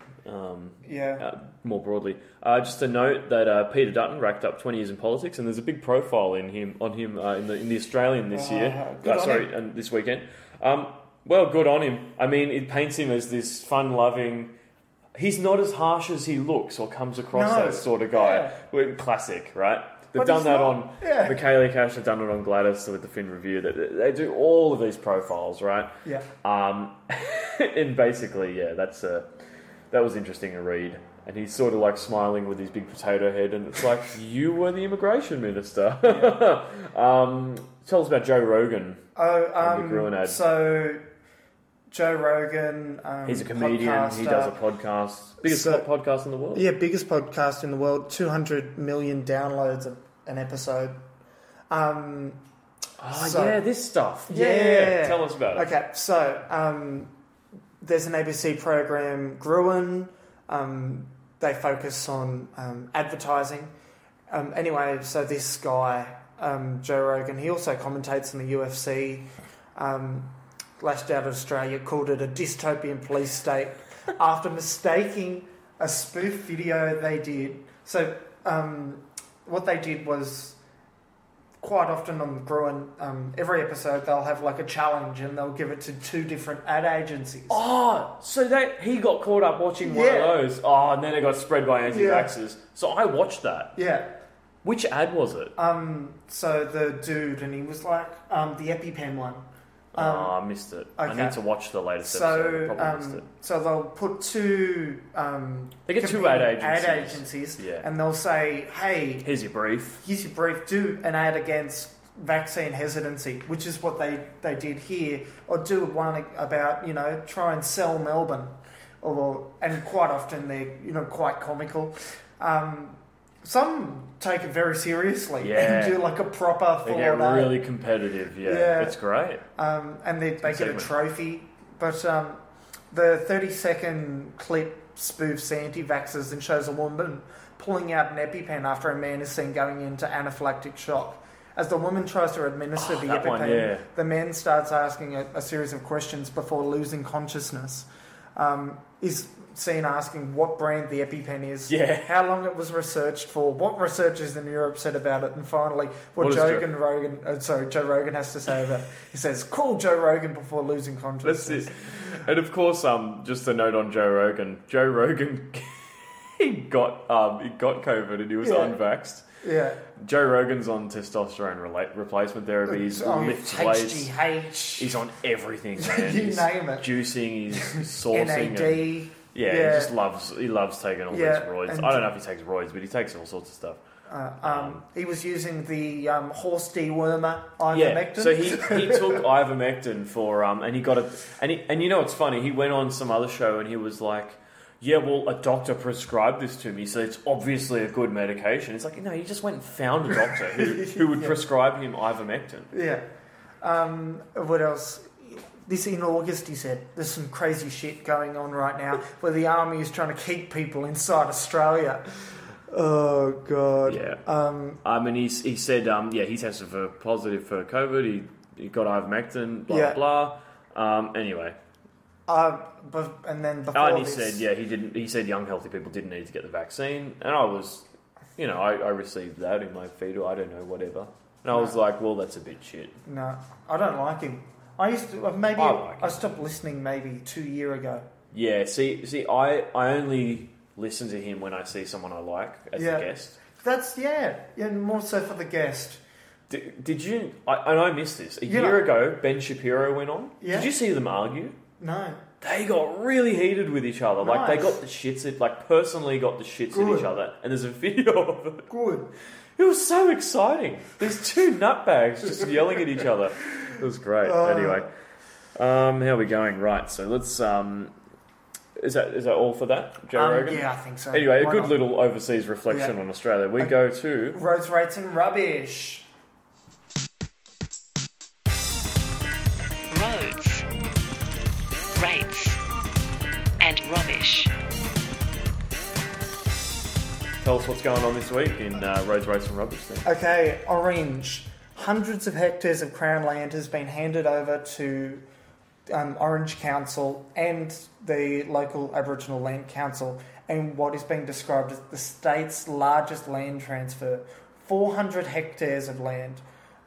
more broadly. Just to note that Peter Dutton racked up 20 years in politics, and there's a big profile on him in the Australian this year. And this weekend. Well, good on him. I mean, it paints him as this fun-loving... He's not as harsh as he looks or comes across that sort of guy. Yeah. Classic, right? They've done that on Michaela Cash, they've done it on Gladys with the Fin Review. They do all of these profiles, right? Yeah. And basically, that was interesting to read. And he's sort of like smiling with his big potato head, and it's like, you were the immigration minister. Tell us about Joe Rogan. So Joe Rogan, he's a comedian. podcaster. He does a podcast. Biggest podcast in the world. Yeah, biggest podcast in the world. 200 million downloads an episode. This stuff. Yeah. Tell us about it. Okay, so there's an ABC program, Gruen. They focus on advertising. Anyway, so this guy, Joe Rogan, he also commentates on the UFC. Lashed out of Australia, called it a dystopian police state after mistaking a spoof video they did. So what they did was quite often on Gruen, every episode they'll have like a challenge and they'll give it to 2 different ad agencies. Oh, so he got caught up watching one of those. Oh, and then it got spread by anti-vaxxers. So I watched that. Yeah. Which ad was it? So the dude, and he was like, the EpiPen one. I missed it. Okay. I need to watch the latest episode. I probably missed it. So they'll put 2... they get 2 ad agencies. And they'll say, hey... Here's your brief. Do an ad against vaccine hesitancy, which is what they did here. Or do one about, try and sell Melbourne. And quite often they're, quite comical. Some take it very seriously and do like a proper They get really competitive, It's great. And they get a trophy. But the 30-second clip spoofs anti-vaxxers and shows a woman pulling out an EpiPen after a man is seen going into anaphylactic shock. As the woman tries to administer the EpiPen, the man starts asking a series of questions before losing consciousness. Is seen asking what brand the EpiPen is, how long it was researched for, what researchers in Europe said about it, and finally what Joe Rogan has to say about it. He says, call Joe Rogan before losing consciousness. That's it. And of course, just a note on Joe Rogan, he got COVID and he was unvaxxed. Yeah. Joe Rogan's on testosterone replacement therapy. He's lifts weights. HGH. He's on everything, man. You name it. Juicing, he's sourcing. NAD. He just loves taking all these roids. I don't know if he takes roids, but he takes all sorts of stuff. He was using the horse dewormer ivermectin. So he took ivermectin for and he got it, and you know what's funny? He went on some other show and he was like, yeah, well, a doctor prescribed this to me, so it's obviously a good medication. It's like, he just went and found a doctor who would prescribe him ivermectin. Yeah. What else? This in August, he said, there's some crazy shit going on right now where the army is trying to keep people inside Australia. Oh, God. Yeah. And he said, he tested positive for COVID. He got ivermectin, blah, blah. Anyway. And then before he said, he didn't. He said young, healthy people didn't need to get the vaccine. And I was, I received that in my feed, or I don't know, whatever. And I was like, well, that's a bit shit. No, I don't like him. I used to, I stopped listening maybe 2 years ago. Yeah, see, I only listen to him when I see someone I like as a guest. That's, more so for the guest. Did you, and I missed this, a year ago, Ben Shapiro went on. Yeah. Did you see them argue? No. They got really heated with each other. Nice. Like, they got the shits at, personally got the shits at each other. And there's a video of it. Good. It was so exciting. There's 2 nutbags just yelling at each other. It was great. Anyway, how are we going? Right, so let's... Is that all for that, Joe Rogan? Yeah, I think so. Anyway, a good little overseas reflection on Australia. We go to... Roads, rates and rubbish. Roads, rates and rubbish. Tell us what's going on this week in roads, rates and rubbish then. Okay, Orange. Hundreds of hectares of Crown land has been handed over to Orange Council and the local Aboriginal Land Council in what is being described as the state's largest land transfer. 400 hectares of land.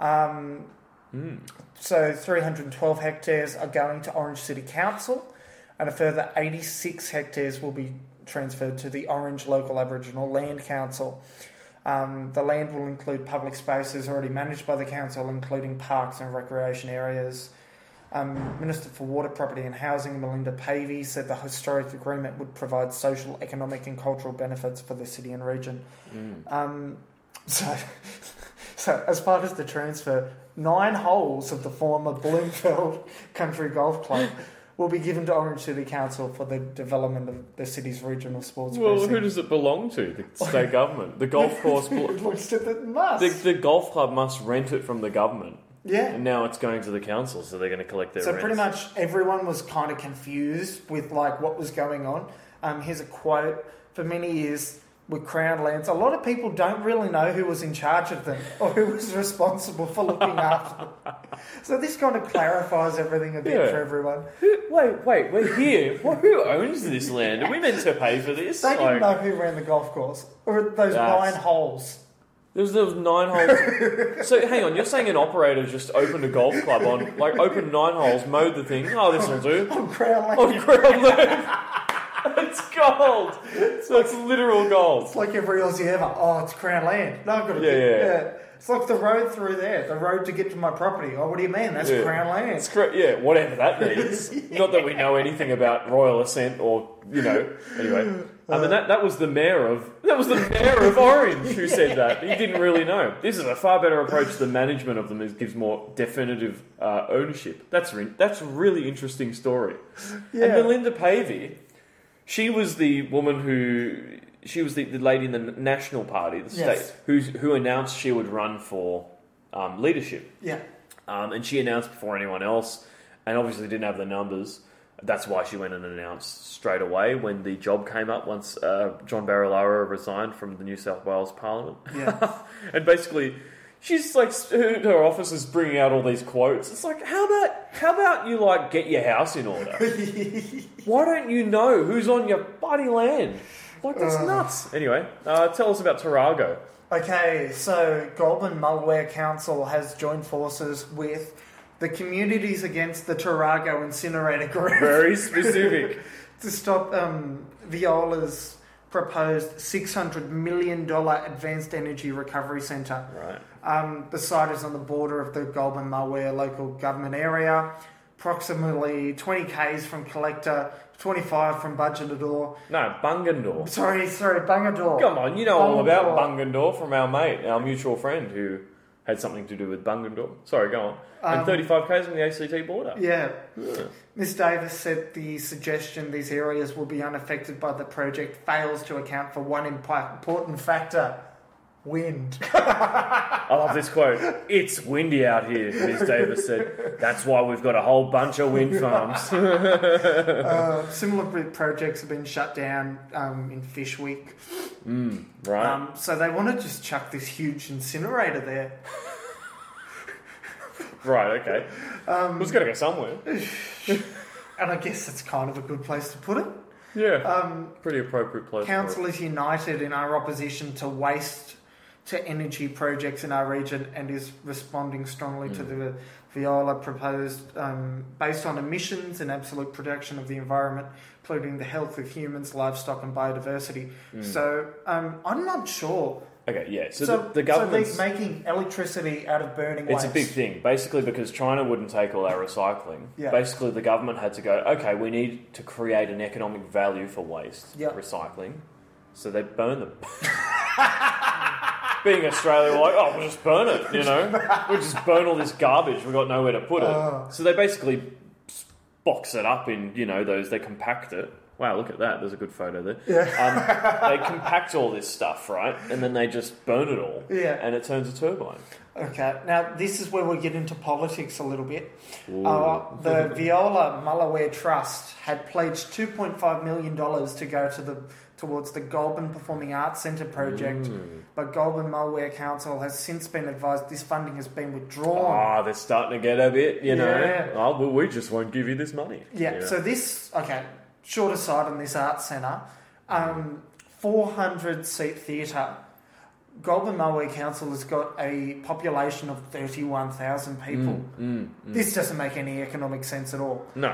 So 312 hectares are going to Orange City Council and a further 86 hectares will be transferred to the Orange Local Aboriginal Land Council. The land will include public spaces already managed by the council, including parks and recreation areas. Minister for Water, Property and Housing, Melinda Pavey, said the historic agreement would provide social, economic and cultural benefits for the city and region. So as part of the transfer, 9 holes of the former Bloomfield Country Golf Club will be given to Orange City Council for the development of the city's regional sports precinct. Who does it belong to? The state government? The golf course... It must. The golf club must rent it from the government. Yeah. And now it's going to the council, so they're going to collect their rents. Pretty much everyone was kind of confused with what was going on. Here's a quote. For many years with Crown lands, a lot of people don't really know who was in charge of them or who was responsible for looking after them. So this kind of clarifies everything a bit for everyone. Wait, we're here. Who owns this land? Are we meant to pay for this? They didn't know who ran the golf course or those 9 holes. There was 9 holes. So hang on, you're saying an operator just opened a golf club on, like, opened 9 holes, mowed the thing. Oh, this will do. On Crown Land. On Crown Land. It's gold. So it's literal gold. It's like every Aussie ever. Oh, it's Crown Land. No, I've got to Yeah. It's like the road through there, the road to get to my property. Oh, what do you mean? That's Crown Land. It's yeah, whatever that means. Not that we know anything about royal assent or, anyway. I mean, that was the mayor of Orange who said that. He didn't really know. This is a far better approach. The management of them gives more definitive ownership. That's a really interesting story. Yeah. And Melinda Pavey, she was the woman she was the lady in the National Party, the state, who announced she would run for leadership. Yeah. And she announced before anyone else, and obviously didn't have the numbers. That's why she went and announced straight away when the job came up once John Barilaro resigned from the New South Wales Parliament. Yeah. And basically, she's like, her office is bringing out all these quotes. It's like, how about you like get your house in order? Why don't you know who's on your bloody land? Like, that's nuts. Anyway, tell us about Tarago. Okay, so Goulburn Mulware Council has joined forces with the Communities Against the Tarago Incinerator Group. Very specific. To stop Viola's proposed $600 million advanced energy recovery centre. Right. The site is on the border of the Goulburn Mulware local government area, approximately 20 k's from Collector, 25 from Budgeador. No, Bungendore. Sorry, Bungendore. Come on, you know all about Bungendore from our mate, our mutual friend who had something to do with Bungendore. Sorry, go on. And 35 k's from the ACT border. Yeah. Ms Davis said the suggestion these areas will be unaffected by the project fails to account for one important factor: wind. I love this quote. It's windy out here, Ms Davis said. That's why we've got a whole bunch of wind farms. Similar projects have been shut down in Fishwick. Right. So they want to just chuck this huge incinerator there. Right, okay. It's got to go somewhere. And I guess it's kind of a good place to put it. Yeah. Pretty appropriate place. Council is united in our opposition to waste to energy projects in our region and is responding strongly to the Viola proposed based on emissions and absolute protection of the environment, including the health of humans, livestock and biodiversity. So I'm not sure. Okay, yeah. So the government... So they're making electricity out of burning waste. It's a big thing. Basically, because China wouldn't take all our recycling, basically the government had to go, okay, we need to create an economic value for waste recycling. So they burn them. Being Australia, we're like, oh, we'll just burn it, We'll just burn all this garbage. We've got nowhere to put it. So they basically box it up in, they compact it. Wow, look at that. There's a good photo there. Yeah. They compact all this stuff, right? And then they just burn it all. Yeah. And it turns a turbine. Okay. Now, this is where we get into politics a little bit. The Viola Mulware Trust had pledged $2.5 million to go towards the Goulburn Performing Arts Centre project, but Goulburn Mulware Council has since been advised this funding has been withdrawn. Oh, they're starting to get a bit, Oh, well, we just won't give you this money. Yeah, so this, short aside on this arts centre, 400-seat theatre. Goulburn Mulware Council has got a population of 31,000 people. This doesn't make any economic sense at all. No.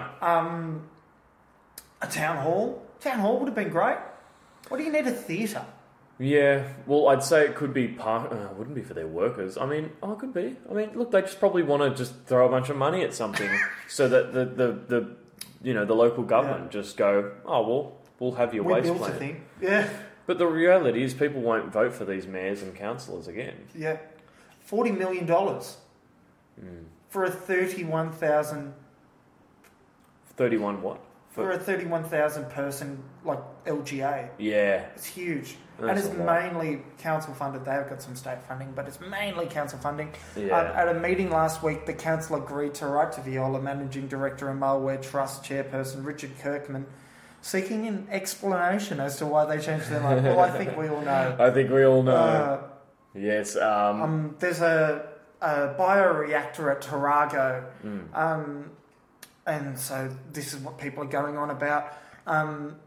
A town hall? Town hall would have been great. What do you need a theatre? Yeah, well, I'd say it could be wouldn't be for their workers. It could be. Look, they just probably want to just throw a bunch of money at something so that the local government just go, oh, well, we'll have your waste plan. We built a thing. Yeah. But the reality is people won't vote for these mayors and councillors again. Yeah. $40 million for a 31,000... 31 what? For a 31,000 person, LGA. Yeah. It's huge. That's and it's mainly council funded. They have got some state funding, but it's mainly council funding. Yeah. At a meeting last week, the council agreed to write to Viola Managing Director and Mulware Trust Chairperson Richard Kirkman, seeking an explanation as to why they changed their mind. Well, I think we all know. Yes. There's a bioreactor at Tarago. And so this is what people are going on about.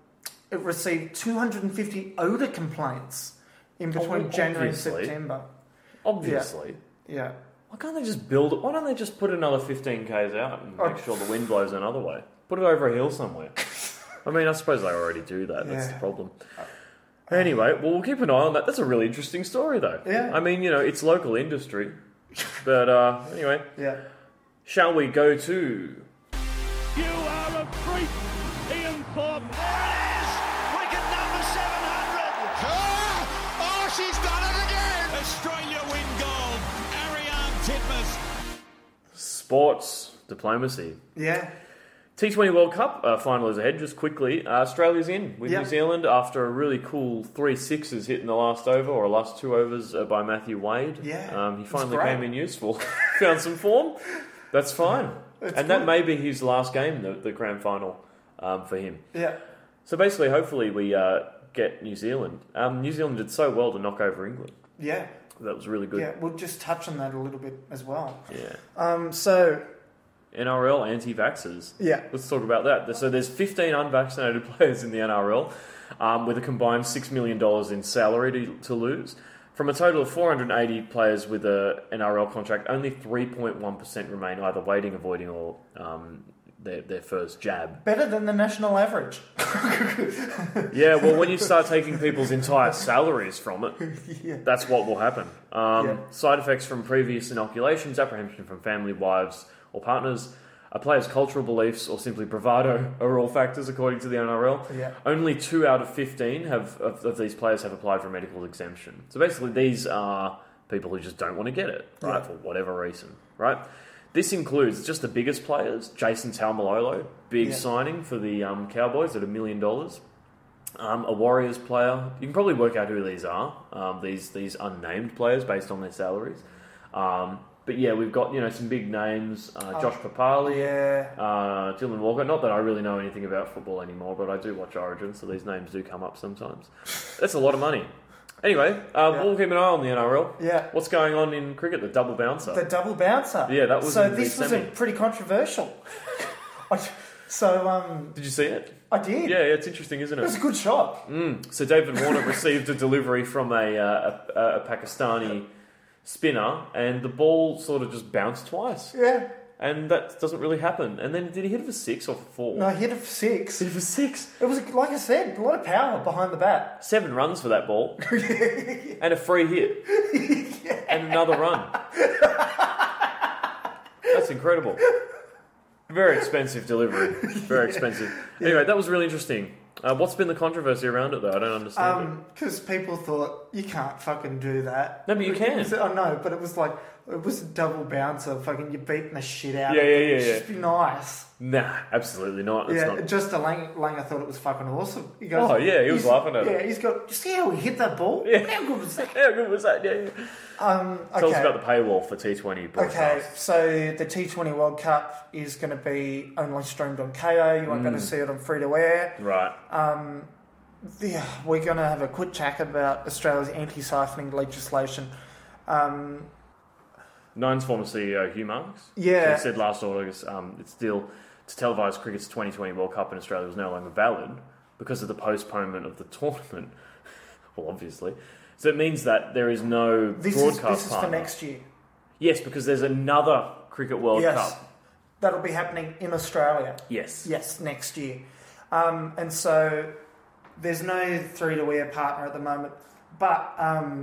It received 250 odour complaints in between January and September. obviously. Yeah. Why can't they just build it? Why don't they just put another 15 k's out and make sure the wind blows another way? Put it over a hill somewhere. I mean, I suppose they already do that. That's the problem. Anyway, well, we'll keep an eye on that. That's a really interesting story, though. Yeah. I mean, it's local industry. But anyway. Yeah. Shall we go to... You are a freak, Ian Thorpe. There it is! Wicket number 700! Oh, she's done it again! Australia win gold. Ariane Titmus. Sports diplomacy. Yeah. T20 World Cup final is ahead. Just quickly, Australia's in with New Zealand after a really cool 3 sixes hit in the last over, or last 2 overs by Matthew Wade. Yeah, he finally came in useful. Found some form. That's fine. That may be his last game, the grand final, for him. Yeah. So basically, hopefully we get New Zealand. New Zealand did so well to knock over England. Yeah. That was really good. Yeah, we'll just touch on that a little bit as well. Yeah. So... NRL anti-vaxxers. Yeah. Let's talk about that. So there's 15 unvaccinated players in the NRL with a combined $6 million in salary to lose. From a total of 480 players with a NRL contract, only 3.1% remain either waiting, avoiding, or their first jab. Better than the national average. Yeah, well, when you start taking people's entire salaries from it, that's what will happen. Side effects from previous inoculations, apprehension from family, wives, or partners, a player's cultural beliefs, or simply bravado are all factors, according to the NRL. Yeah. Only 2 out of 15 of these players have applied for a medical exemption. So basically, these are people who just don't want to get it, right, for whatever reason, right? This includes just the biggest players. Jason Taumalolo, big signing for the Cowboys at $1 million. A Warriors player. You can probably work out who these are. These unnamed players based on their salaries. But yeah, we've got some big names. Josh Papali, Dylan Walker. Not that I really know anything about football anymore, but I do watch Origin, so these names do come up sometimes. That's a lot of money. Anyway, we'll keep an eye on the NRL. Yeah. What's going on in cricket? The double bouncer. The double bouncer. Yeah, that was. So this was pretty controversial. Did you see it? I did. Yeah, it's interesting, isn't it? It was a good shot. So David Warner received a delivery from a Pakistani spinner, and the ball sort of just bounced twice. Yeah. And that doesn't really happen. And then did he hit it for 6 or for 4? No, he hit it for 6. Hit it for 6? It was, like I said, a lot of power behind the bat. 7 runs for that ball. And a free hit. And another run. That's incredible. Very expensive delivery. Very expensive. Anyway, that was really interesting. What's been the controversy around it, though? I don't understand it. Because people thought, you can't fucking do that. No, but you can. I know, but it was like, it was a double bouncer. Fucking, you're beating the shit out Yeah, of it. yeah. Just be nice. Nah, absolutely not. It's not. Just Langer thought it was fucking awesome. He goes, he was laughing at it. Yeah, he's got, you see how he hit that ball? Yeah. How good was that? How good was that? Yeah. Tell us about the paywall for T20 broadcast. Okay, so the T20 World Cup is going to be only streamed on KO. You won't be able to see it on free-to-air. Right. We're going to have a quick chat about Australia's anti-siphoning legislation. Nine's former CEO, Hugh Marks, said last August its deal to televise cricket's 2020 World Cup in Australia was no longer valid because of the postponement of the tournament. Well, obviously. So it means that there is no broadcast This is partner. for next year. Yes, because there's another Cricket World Cup. That'll be happening in Australia. Yes. Yes, next year. And so there's no free-to-air partner at the moment. But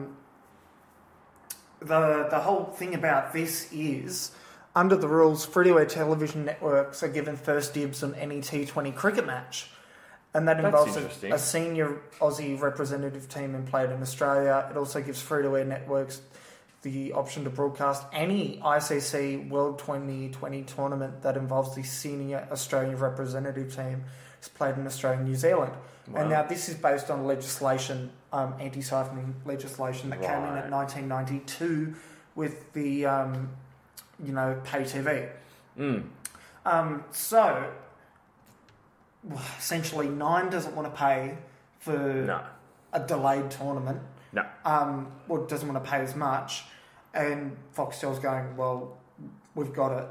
the whole thing about this is, under the rules, free-to-air television networks are given first dibs on any T20 cricket match. And that involves a senior Aussie representative team in played in Australia. It also gives free-to-air networks the option to broadcast any ICC World 2020 tournament that involves the senior Australian representative team is played in Australia and New Zealand. Wow. And now this is based on legislation, anti-siphoning legislation that came in at 1992 with the, pay TV. So, essentially, Nine doesn't want to pay for a delayed tournament. No. Or doesn't want to pay as much. And Foxtel's going, well, we've got it.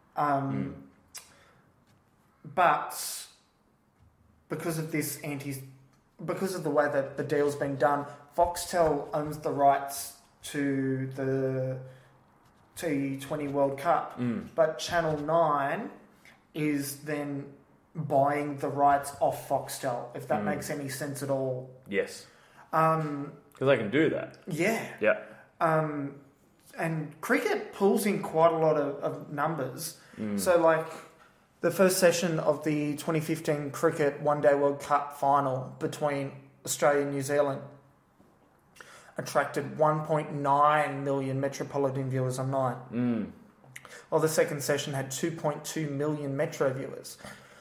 But because of because of the way that the deal's been done, Foxtel owns the rights to the T20 World Cup. But Channel 9 is then buying the rights off Foxtel, if that makes any sense at all. Yes. Because they can do that. Yeah. Yeah. And cricket pulls in quite a lot of numbers. So, like, the first session of the 2015 Cricket One Day World Cup final between Australia and New Zealand attracted 1.9 million metropolitan viewers on 9. While the second session had 2.2 million metro viewers.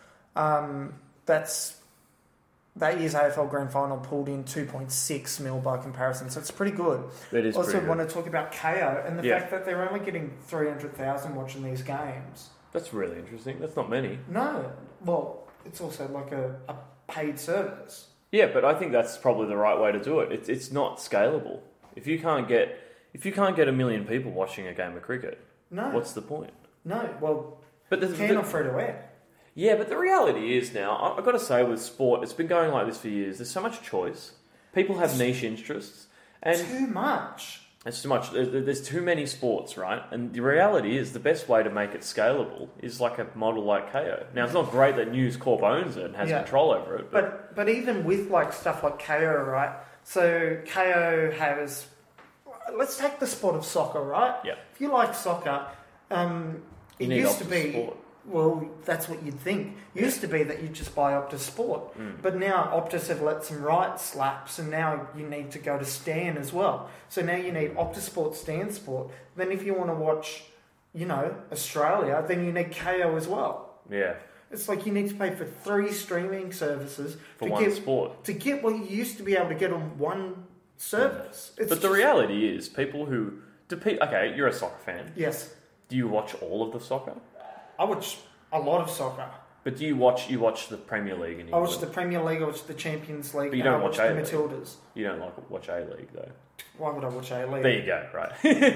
That year's AFL Grand Final pulled in 2.6 mil by comparison, so it's pretty good. It is. Also, pretty want good. to talk about KO and the fact that they're only getting 300,000 watching these games. That's really interesting. That's not many. No, well, it's also like a paid service. Yeah, but I think that's probably the right way to do it. It's not scalable. If you can't get 1 million people watching a game of cricket, what's the point? No, well, but not free to air. Yeah, but the reality is now, I've got to say with sport, it's been going like this for years. There's so much choice. People have niche interests. And too much. It's too much. There's too many sports, right? And the reality is the best way to make it scalable is like a model like KO. Now, it's not great that News Corp owns it and has control over it. But even with like stuff like KO, right? So KO has... Let's take the sport of soccer, right? Yeah. If you like soccer, it used to be... Sport. Well, that's what you'd think. It used to be that you'd just buy Optus Sport. But now Optus have let some rights lapse, and now you need to go to Stan as well. So now you need Optus Sport, Stan Sport. Then if you want to watch, Australia, then you need KO as well. Yeah. It's like you need to pay for 3 streaming services for one sport. To get what you used to be able to get on one service. But the reality is, people who... Okay, you're a soccer fan. Yes. Do you watch all of the soccer? I watch a lot of soccer. But do you watch the Premier League in England? I watch the Premier League, I watch the Champions League, but you don't watch the A-League. Matildas. You don't watch A-League, though. Why would I watch A-League? There you go, right.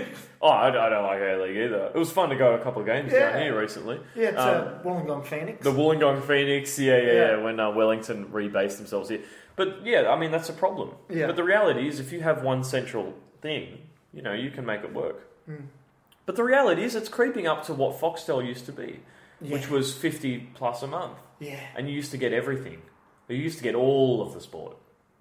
I don't like A-League either. It was fun to go to a couple of games down here recently. Yeah, it's Wollongong Phoenix. The Wollongong Phoenix, yeah. When Wellington rebased themselves here. But yeah, I mean, that's a problem. Yeah. But the reality is, if you have one central thing, you can make it work. But the reality is, it's creeping up to what Foxtel used to be. Yeah. Which was 50 plus a month. Yeah. And you used to get everything. You used to get all of the sport.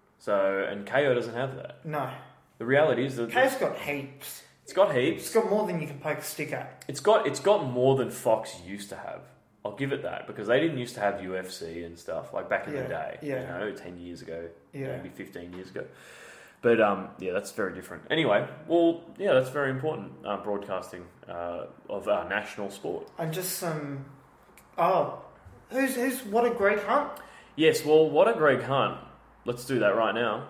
And KO doesn't have that. No. The reality is that... KO's got heaps. It's got heaps. It's got more than you can poke a stick at. It's got more than Fox used to have. I'll give it that. Because they didn't used to have UFC and stuff, like back in the day. Yeah. 10 years ago. Yeah. Maybe 15 years ago. But, that's very different. Anyway, that's very important, broadcasting of our national sport. And just some... who's What a Great Hunt? Yes, well, What a Great Hunt. Let's do that right now.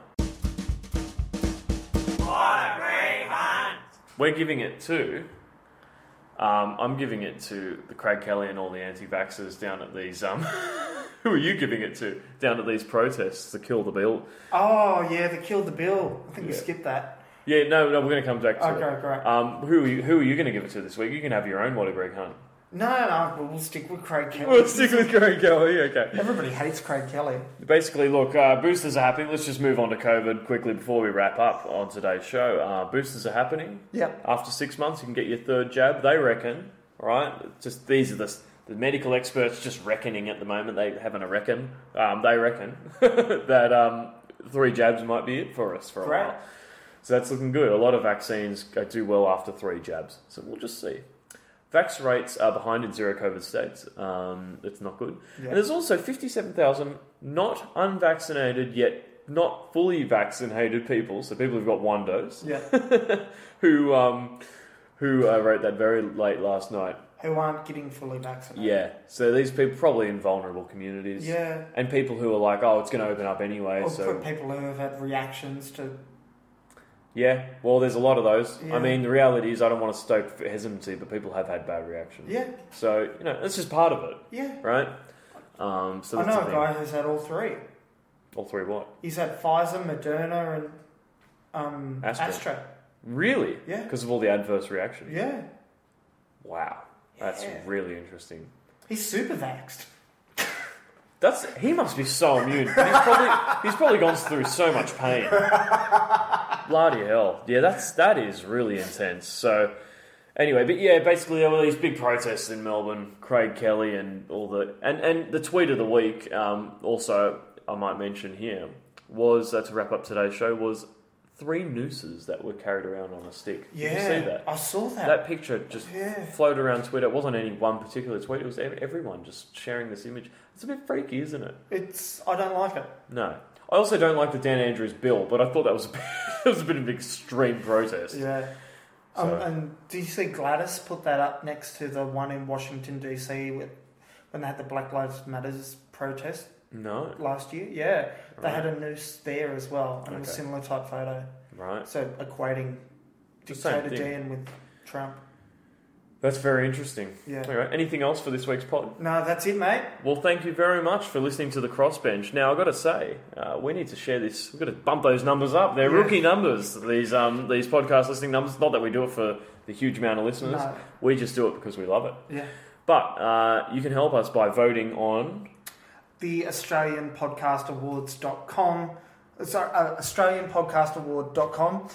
What a Great Hunt! We're giving it to... I'm giving it to the Craig Kelly and all the anti-vaxxers down at these... Who are you giving it to? Down at these protests, the Kill the Bill. Oh, yeah, the Kill the Bill. I think you skipped that. Yeah, no, we're going to come back to it. Okay, great. Who are you going to give it to this week? You can have your own What a Great Hunt. No, we'll stick with Craig Kelly. We'll stick with Craig Kelly, okay. Everybody hates Craig Kelly. Basically, look, boosters are happening. Let's just move on to COVID quickly before we wrap up on today's show. Boosters are happening. Yep. After 6 months, you can get your 3rd jab. They reckon, right? Just these are the medical experts just reckoning at the moment. They having a reckon. They reckon that 3 jabs might be it for us for a while. So that's looking good. A lot of vaccines do well after 3 jabs. So we'll just see. Vax rates are behind in zero COVID states. It's not good. Yeah. And there's also 57,000 not unvaccinated yet not fully vaccinated people, so people who've got 1 dose, who wrote that very late last night. Who aren't getting fully vaccinated. Yeah, so these people probably in vulnerable communities. Yeah. And people who are like, it's going to open up anyway. Or so people who have had reactions to... Yeah, well, there's a lot of those. Yeah. I mean, the reality is I don't want to stoke hesitancy, but people have had bad reactions. Yeah. So, that's just part of it. Yeah. Right? So I know a guy who's had all 3. All 3 what? He's had Pfizer, Moderna, and Astra. Really? Yeah. Because of all the adverse reactions? Yeah. Wow. That's really interesting. He's super vaxxed. He must be so immune. He's probably gone through so much pain. Bloody hell. Yeah, that is really intense. So, anyway, but yeah, basically there were these big protests in Melbourne. Craig Kelly and all and the tweet of the week, also I might mention here, was to wrap up today's show, was 3 nooses that were carried around on a stick. Did you see that? I saw that. That picture just floated around Twitter. It wasn't any one particular tweet. It was everyone just sharing this image. It's a bit freaky, isn't it? I don't like it. No. I also don't like the Dan Andrews bill, but I thought that was a bit of an extreme protest. Yeah. So. And did you see Gladys put that up next to the one in Washington, D.C. when they had the Black Lives Matters protest? No. Last year? Yeah. They had a noose there as well, and it was a similar type photo. Right. So equating Dictator Dan with Trump. That's very interesting. Yeah. All right. Anything else for this week's pod? No, that's it, mate. Well, thank you very much for listening to the Crossbench. Now, I've got to say, we need to share this. We've got to bump those numbers up. They're rookie numbers, these podcast listening numbers. Not that we do it for the huge amount of listeners. No. We just do it because we love it. Yeah. But you can help us by voting on the AustralianPodcastAwards.com. Sorry, AustralianPodcastAward.com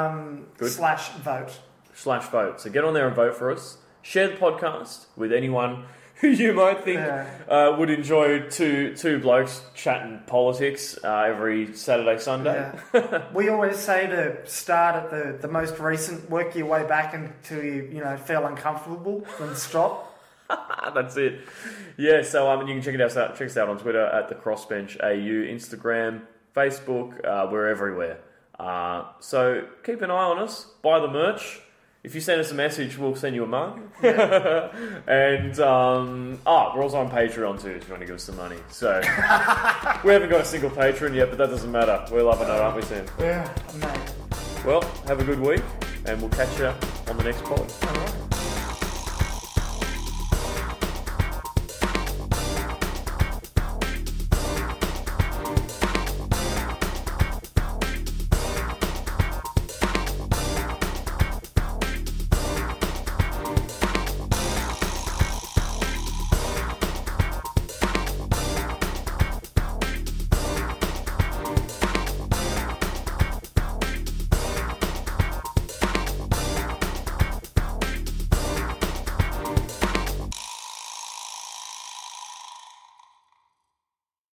/vote. So get on there and vote for us. Share the podcast with anyone who you might think would enjoy two blokes chatting politics every Saturday, Sunday. Yeah. We always say to start at the most recent, work your way back until you feel uncomfortable, and stop. That's it. Yeah, so you can check us out on Twitter at the Crossbench AU, Instagram, Facebook. We're everywhere. So keep an eye on us. Buy the merch. If you send us a message, we'll send you a mug. Yeah. And we're also on Patreon too if you want to give us some money. So we haven't got a single patron yet, but that doesn't matter. We're loving it, aren't we, Sam? Yeah, mate. Well, have a good week, and we'll catch you on the next pod. All right.